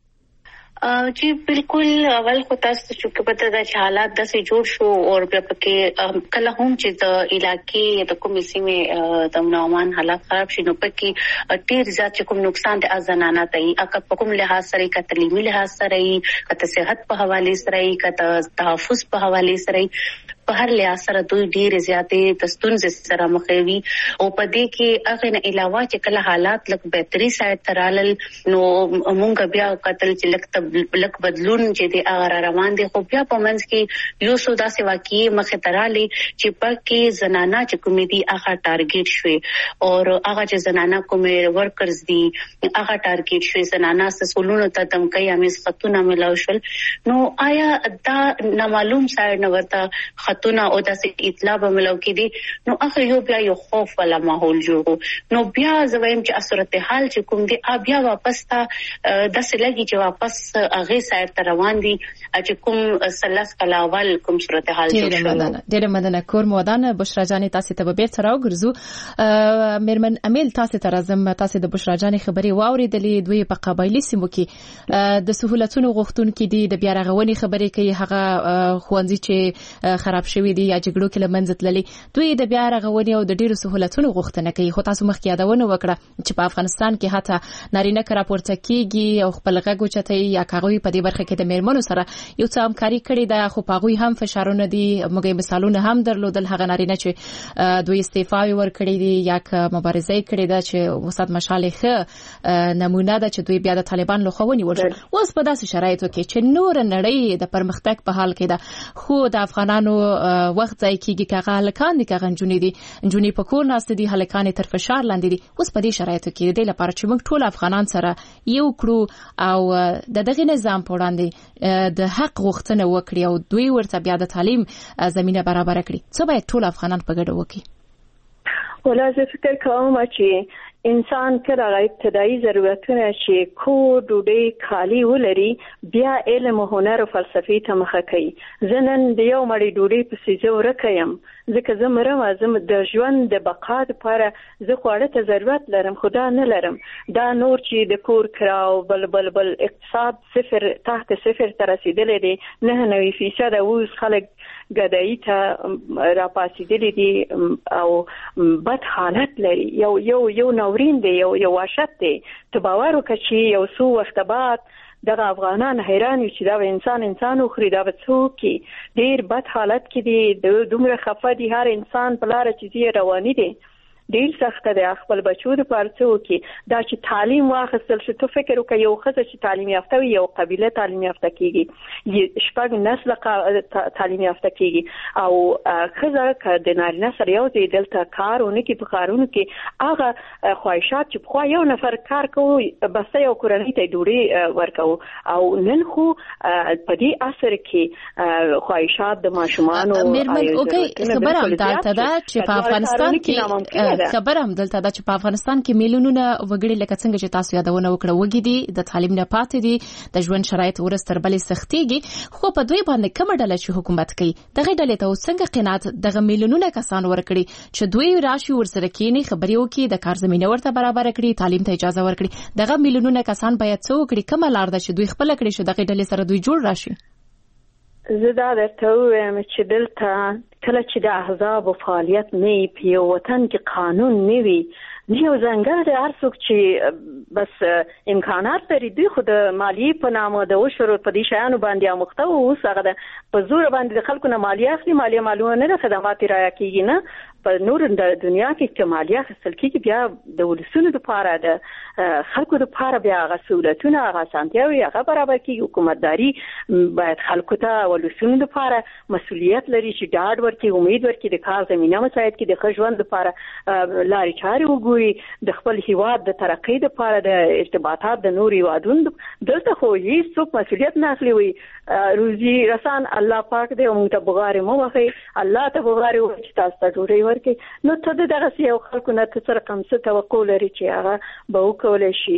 जी बिल्कुल अवल को तस चुके पता था हालात दस से जोड़ शो और के कल हम चीज इलाके या तो कुमिसी में तमनामान हालात खराब शिनो पर की टीर जात चुकुम नुकसान दे अजनाना तई अका पकुम लिहाज सरे का तलीमी लिहाज सरे का सेहत पे हवाले सरे का तहफ्फुज पे हवाले सरे په هر لحاظ سره دوی ډېر زیاتې د ستونزې سره مخ وي او په دې کې هغه نه علاوه چې کله حالات لږ بهتري سره ترالل نو مونږ بیا قتل چې لږ لږ بدلون چې د هغه روان دي خو بیا په منځ کې یو څو داسې واقعي مخ ترالې چې پکې زنانه چې کومې دي هغه ټارګټ شوي او هغه چې زنانه کومې ورکرز دي هغه ټارګټ شوي زنانه سسولونو ته دمکۍ امیز خطونه ملاو شول نو آیا دا نامعلوم سایر نه ورته خطونه او داسې اطلاع به ملاو کېدي نو هغه یو بیا یو خوف والا ماحول جوړو نو بیا زه وایم چې صورتحال چې کوم دی بیا واپس ته داسې لګي چې واپس هغه سایر ته روان دي چې کوم سلس کلا اول کوم صورتحال جوړ شو ډېر مننه کور مودان بشرا جانې تاسو ته به بیرته راوګرځو میرمن امیل تاسو ته راځم تاسو د بشرا جانې خبرې واورېدلې دوی په قبایلی سیمو کې د سہولتونو غوښتونکو دي د بیا رغونې خبرې کوي هغه خوندې چې خراب شوی دي یا جګړو کې لمنځه تللي دوی د بیا رغونې او د ډیرو سہولتونو غوښتنه کوي خو تاسو مخکې یادونه وکړه چې په افغانستان کې حتی نارینه کرا پورته کیږي او خپل غږ اوچتوي یا کاغوي په دې برخه کې د میرمنو سره یو څه همکاري کړې ده خو په هغوی هم فشارونه دي موږ مثالونه هم درلودل هغه نارینه چې دوی استعفاوي ورکړي دي یا مبارزه کړې ده چې وسات مشالې ښه نمونه ده چې دوی بیا د طالبان له خوا ونیول شول اوس په داسې شرایطو کې چې نور نړۍ د پرمختګ په حال کې ده خو د افغانانو وخت ځای کېږي که هغه هلکان دي که هغه نجونې دي نجونې په کور ناستې دي هلکان تر فشار لاندې دي اوس په دې شرایطو کې د دې لپاره چې موږ ټول افغانان سره یو کړو او د دغه نظام په وړاندې د حق غوښتنه وکړي او دوی ورته بیا د تعلیم زمینه برابر کړي څه باید ټول افغانان په ګډه وکړي ولا زه فکر کوم چې انسان کله ابتدایي ضرورتونه چې کور ډوډۍ خالی ولري بیا علم او هنر او فلسفي ته مخه کوي زه نن د یو مړی ډوډۍ په سیزه ورکه یم ځکه زه مرم زه د ژوند د بقا لپاره زه خواړه ته ضرورت لرم خو دا نه لرم دا نور چې د کور کراو بل بل بل اقتصاد صفر تحت صفر ته رسیدلی دی نه نوي فیصد اوس خلک ګدایي ته راپاسېدلی دي او بد حالت لري یو یو یو نورین دی یو یو وحشت دی ته باور وکړه چې یو څو وخت بعد دغه افغانان حیران وي چې دا انسان انسان وخوري دا به څوک ډېر بد حالت کې دی دومره خفه دي هر انسان په لاره چې ځي رواني دی ډېر سخته دی خپل بچو دپاره څه وکړي دا چې تعلیم واخیستل شو ته فکر وکړه یو ښځه چې تعلیم یافته وي یو قبیله تعلیم یافته کېږي شپږ نسله تعلیم یافته کېږي او ښځه که د نارینه سره یو ځای دلته کار ونه کړي په ښارونو کې هغه خواهشات چې پخوا یو نفر کار کوو بسته یو کورنۍ ته ډوډۍ ورکوو او نن خو په دې عصر کې خواهشات د ماشومانو میرمن اوکې خبره همدلته ده چې په افغانستان کې خبر هم دلته دا چې په افغانستان کې میلیونونه وګړي لکه څنګه چې تاسو یادونه وکړه وګړي دي د تعلیم نه پاتې دي د ژوند شرایط ورس تر بلې سختيږي خو په دوی باندې کومه ډله چې حکومت کوي دغه ډلې ته څنګه قناعت دغه میلیونونه کسان ورکړي چې دوی راشي ورسره کېني خبرې وکړي د کار زمينه ورته برابر کړي تعلیم ته اجازه ورکړي دغه میلیونونه کسان باید څه وکړي کومه لار ده چې دوی خپل کړي چې دغه ډلې سره دوی جوړ راشي زه دا درته وایم چې دلته کله چې د احزاب فعالیت نه وي په یو وطن کې قانون نه وي یو ځانګړی دی هر څوک چې بس امکانات لري دوی خو د مالیې په نامه د عشر په دې شیانو باندې اموخته وو اوس هغه د په زور باندې د خلکو نه مالیه اخلي مالیه معلومه نه ده خدمات رعایه کېږي نه په نور د دنیا کې چې مالیه اخیستل کېږي بیا د ولسونو دپاره د خلکو دپاره بیا هغه سهولتونه هغه اسانتیاوې هغه برابر کېږي حکومتداري باید خلکو ته ولسونو دپاره مسؤلیت لري چې ډاډ ورکړي امید ورکړي د کار زمینه مساعد کړي د ښه ژوند دپاره لارې چارې وګوري د خپل هیواد د ترقۍ لپاره د ارتباطات د نور هیوادونو دلته خو هیڅ څوک مسؤلیت نه اخلي وي روزي رسان الله پاک دې موږ ته بغارې مو وخی الله ته بغارې وي چې تاسو ته ډوډۍ ورکړي نو ته د دغه یو خلکو نه څه رقم څه توقع لري چې هغه به وکولی شي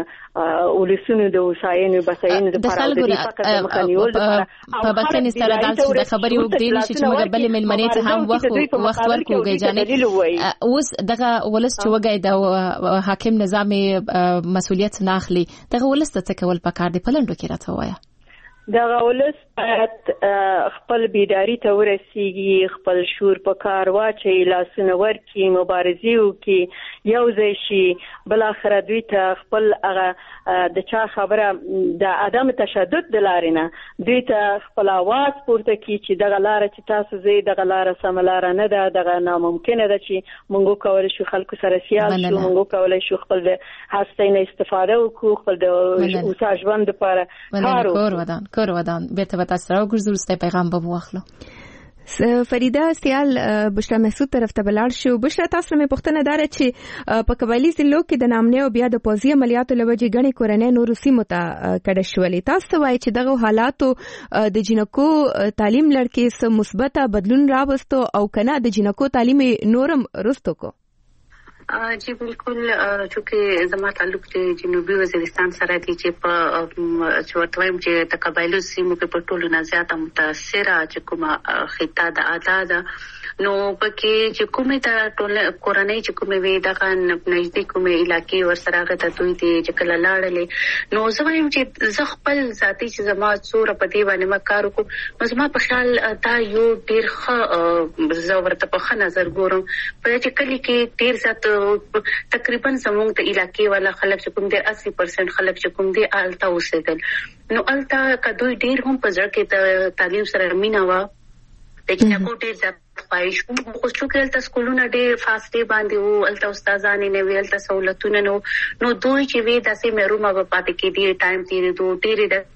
د ولسونو د وسایینو بسایینو لپاره د دې فقط د مخنیول لپاره په بسنې سره داسې د خبرې وګدي نشي چې موږ بلې ملمنې ته هم وخت وخت ورکو غېجانې اوس دغه ولس چې وګای د حاکم نظام مسؤلیت نه اخلي دغه ولس ته کول پکار دی پلندو کې راته وایا دغه ولس باید خپل بیداری ته ورسیږي، خپل شور په کار واچي، لاسونه ورکړي، مبارزې وکړي، یو ځای شي. بل اخر دوی ته خپل هغه د چا خبره د عدم تشدد د لارې نه دوی ته خپل आवाज پورته کړي چې دغه لار چې تاسو زه دغه لار سم لار نه ده، دغه ناممکنه ده چې موږ کولای شو خلکو سره سیال شو، موږ کولای شو خپل د هستې نه استفاده وکړو، خپل د اوسه ژوند لپاره کار وکړو. کور ودان کور ودان بیرته به تاسو راوګرځو، ستاسو پیغام به واخلو. فریده سیال بشرا محسود طرف ته بلار شو. بشرا تاسو مې پوښتنه دار چې په قبایلی ضلعو کې د نامنه او بیا د پوزي عملیاتو لوجې غني کورنۍ نور سیمو ته کډه شولې. تاسو وایي چې دغه حالاتو د جنکو تعلیم لړکې سم مثبت بدلون راوستو او کنه د جنکو تعلیم نورم رستو کو؟ جی بالکل، چونکه زما تعلق د جنوبي وزیرستان سره دی چې په چورتوایم چې د قبایلو سیمو کې په ټولو نه زیاته متاثره چې کومه خطه د آزاد نو پکې چې کومه د ټول کورنۍ چې کومه وی دغه نږدې کومه علاقې ورسره غته دوی دي چې کله لاړلې نو زه وایم چې زه خپل ذاتي چې زما څوره په دی باندې ما کار وکړم. نو زما په خیال دا یو ډیر ښه زه ورته په ښه نظر ګورم په چې کلی کې ډیر زیات تقریبا زموږ د علاقې والا خلک چې کوم دي اسی پرسنټ خلک چې کوم دي آلتا اوسېدل نو آلتا کدوې ډیر هم په ځړ کې د تعلیم سره مینا وا د جنکو ډیر زیات خواهش کوم خو چې کله سکولونه ډیر فاستې باندې وو التا استادانې نه ویل ته سہولتونه نو نو دوی چې وی داسې مېرومه په پاتې کې ډیر ټایم تیرې دوه ډیر د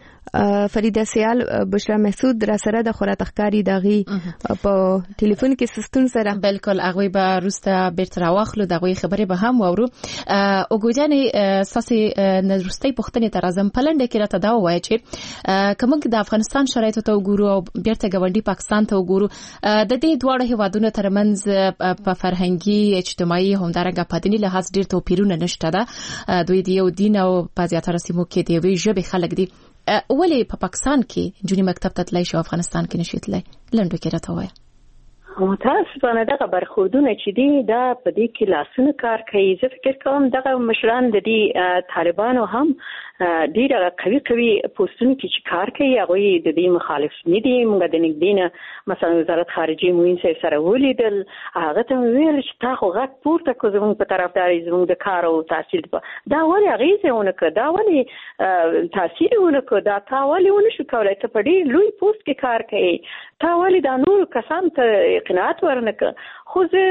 فریده سیال بشرا محسود را سره د خورا تخکاری دغه په ټلیفون کې سستون سره بالکل هغه به روسته بیرته راوخلو دغه خبره به هم وورو. او ګوجانې ساسي نرستي پختنې تر اعظم پلنډ کې راته دا وایي چې کوم د افغانستان شرایط ته وګورو او بیرته ګوندی پاکستان ته وګورو د دې دواړو هیوادونو ترمنځ په فرهنګي اجتماعي همدارنګه پدني لحاظ ډیر توپیرونه نشته ده. دوی د یو دین او په زیاتره سیمو کې دی وی ژبه خلک دي. ولې په پاکستان کې جونی مکتب ته تلای شو افغانستان کې نشي تلای؟ لنډو کې راته وایي. متاسفانه دغه برخوردونه چې دي دا په دې کې لاسونه کار کوي. زه فکر کوم دغه مشران د دې طالبانو هم ډیره قوي قوي پوسټونه کې چې کار کوي هغه د دې مخالف نه دي. موږ د نګدینه مثلا وزارت خارجه موین سره ولیدل، هغه ته ویل چې تاسو غږ پورته کوئ زموږ په طرفداري زموږ د کار او تحصیل په دا ولې اغیزهونه کړ، دا ولې تاثیرونه کړ، دا تا ولې ونه شو کولای ته په دې لوی پوسټ کې کار کوي، تا ولې دا نور کسان ته قناعت ورنکړه. خو زه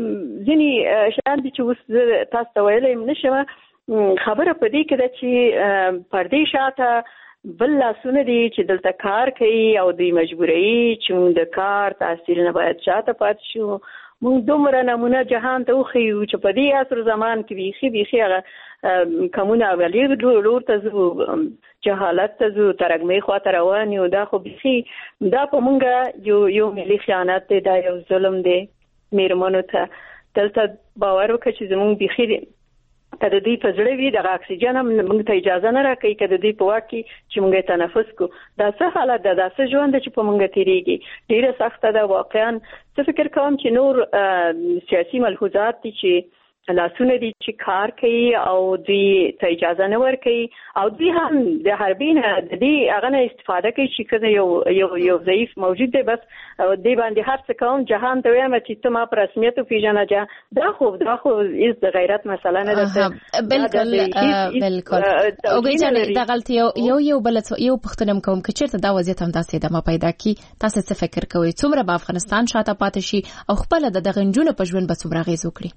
ځینې شیان دي چې اوس تاسو ته ویلی نشم. خبره په دې کې ده چې پردې شاته بل لاسونه دي چې دلته کار کوي او دوی مجبوري چې موږ د کار تحصیل نه باید شاته پاتې شو. موږ دومره نمونه جهان ته وښیو چې په دې عصر زمان کې بیخي بیخي هغه کمونه اولی لور ته ځو، جهالت ته ځو، ترګمې خواته روان یو. دا خو بیخي دا په موږ یو یو ملي خیانت دی، دا یو ظلم دی میرمنو ته. دلته باور وکړه چې زموږ بیخي کله دوی په زړه وي دغه اکسیجن هم موږ ته اجازه نه راکوي کله دوی په واک کې چې موږ تنفس کو. دا څه حالت ده، دا څه ژوند چې په موږ تیریږي ډیره سخته ده واقعا. څه فکر کوم چې نور سیاسي ملحوظات دي چې لاسونه دي چې کار کوي او دوی ته اجازه نه ورکوي او دوی هم د حربین د دې هغه نه استفاده کوي چې کله یو یو یو ضعیف موجود دی بس دی باندې هر څه کوم جهان ته وایم چې ته ما په رسمیت پیژنه جا. دا خو دا خو از د غیرت مسله نه ده. بالکل بالکل اوګی جان دا غلطي یو یو بل یو پښتنم کوم چې چیرته دا وضعیت هم داسې ده ما پیدا کی. تاسو څه فکر کوئ څومره به افغانستان شاته پاتې شي او خپل د دغنجونو په ژوند به څومره غیز وکړي؟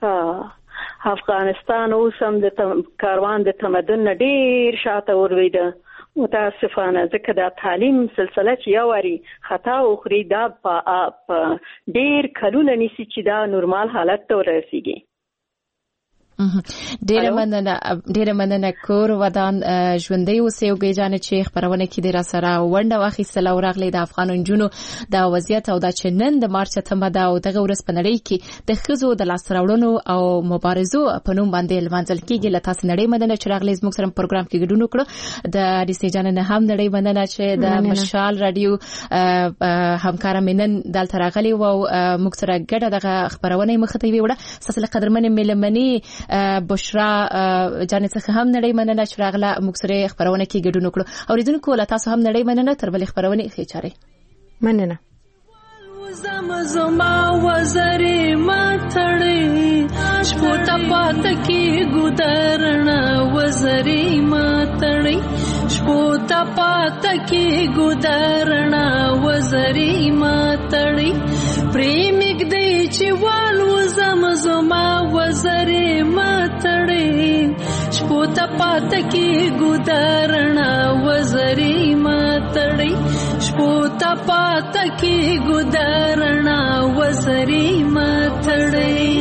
افغانستان اوس هم د کاروان د تمدن ډیر شاته ورویده متاسفانه، ځکه دا تعلیم سلسله چې یو وری خطا وخوري دا په ډیر کلونه نیسي چې دا نورمال حالت ته ورسیږي. ډیره مننه ډیره مننه کور ودان ژوندۍ اوسئ او ګیجانه چې خبرونه کې د را سره ونده واخیستل او راغلی د افغان نجونو د وضعیت او د چنن د مارچ ته مده او دغه ورځ په نړۍ کې د خزو د لاس راوړنو او مبارزو په نوم باندې لمانځل کېږي. لته نړۍ مننه چې راغلی زموږ سره پروګرام کې ګډون وکړو. د ریسې جاننه هم نړۍ مننه چې د مشال رادیو همکار منن دلته راغلی او موږ سره ګډه دغه خبرونه مخ ته ویوړه. ساسله قدرمن ملمنی بشرا جانې څخه هم نړۍ مننه چې راغله موږ سره خبرونه کې ګډون وکړو اوریدونکو له تاسو هم نړۍ مننه تر بلې خبرونه ښه چاره مننه زما وزرې ماتړې شپو ته پات کې ګودرنا وزرې ماتړې شپو ته پات کې ګودرنا وزرې ماتړې پریمګ دې چې والو زم زما وزرې ماتړې شپو ته پات کې ګودرنا وزرې ماتړې شپو ته پات کې ګودرنا وزرې ماتړې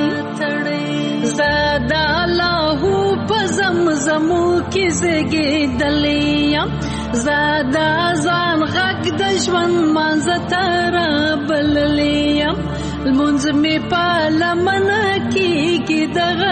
زادا الله په زمزمو کې زګېدلې زادا ځان غږ د ژوند مانځ تر بللې المنځ می په لمنه کې کې دغه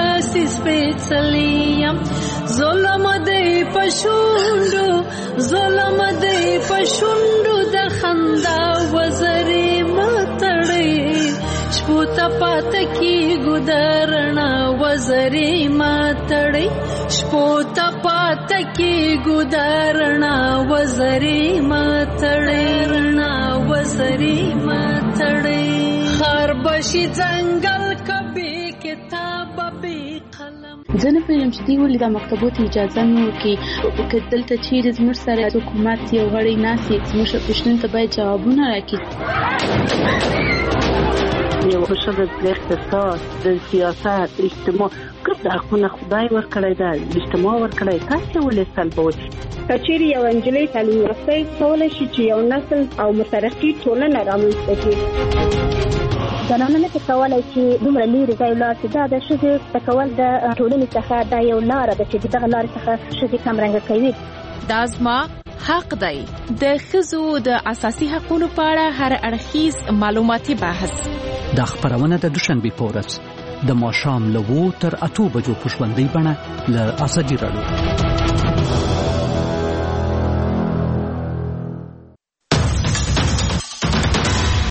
سپېڅلې ظلم دې پښوندو ظلم دې پښوندو د خندا وزرې ماتړې شپو ته پات کې ګودرنا وزرې ماتړې شپو ته پات کې ګودرنا وزرې ماتړې رڼا وزرې ماتړې خر بشي ځنګل کبي کتاب به قلم زه نه پوهېږم چې دوی ولې دا مکتبو ته اجازه نه ورکوي که دلته چیرې زموږ سره حکومت یو غړی ناست وي زموږ پوښتنو ته باید جوابونه راکړي یو ښځه د اقتصاد د سیاست اجتماع ګډ حقونه خدای ورکړی ده اجتماع ورکړی تاسې ولې سلبوئ که چیرې یو نجلۍ تعلیم یافته کولی شي چې یو نسل او مترقي ټولنه رامنځته کړي زنانه نه کولی چې دومره لرې ځای ولاړ شي دا د ښځې کول د ټولنې څخه دا یو لاره ده چې دغه لارې څخه ښځې کمرنګه کوي دا زما حق دی د ښځو د اساسي حقوقو په اړه هر اړخیز معلوماتي بحث دا خبرونه د دوشنبه په ورځ د ماښام له وو تر اتو بجو په ژوندۍ بڼه له ازادي راډیو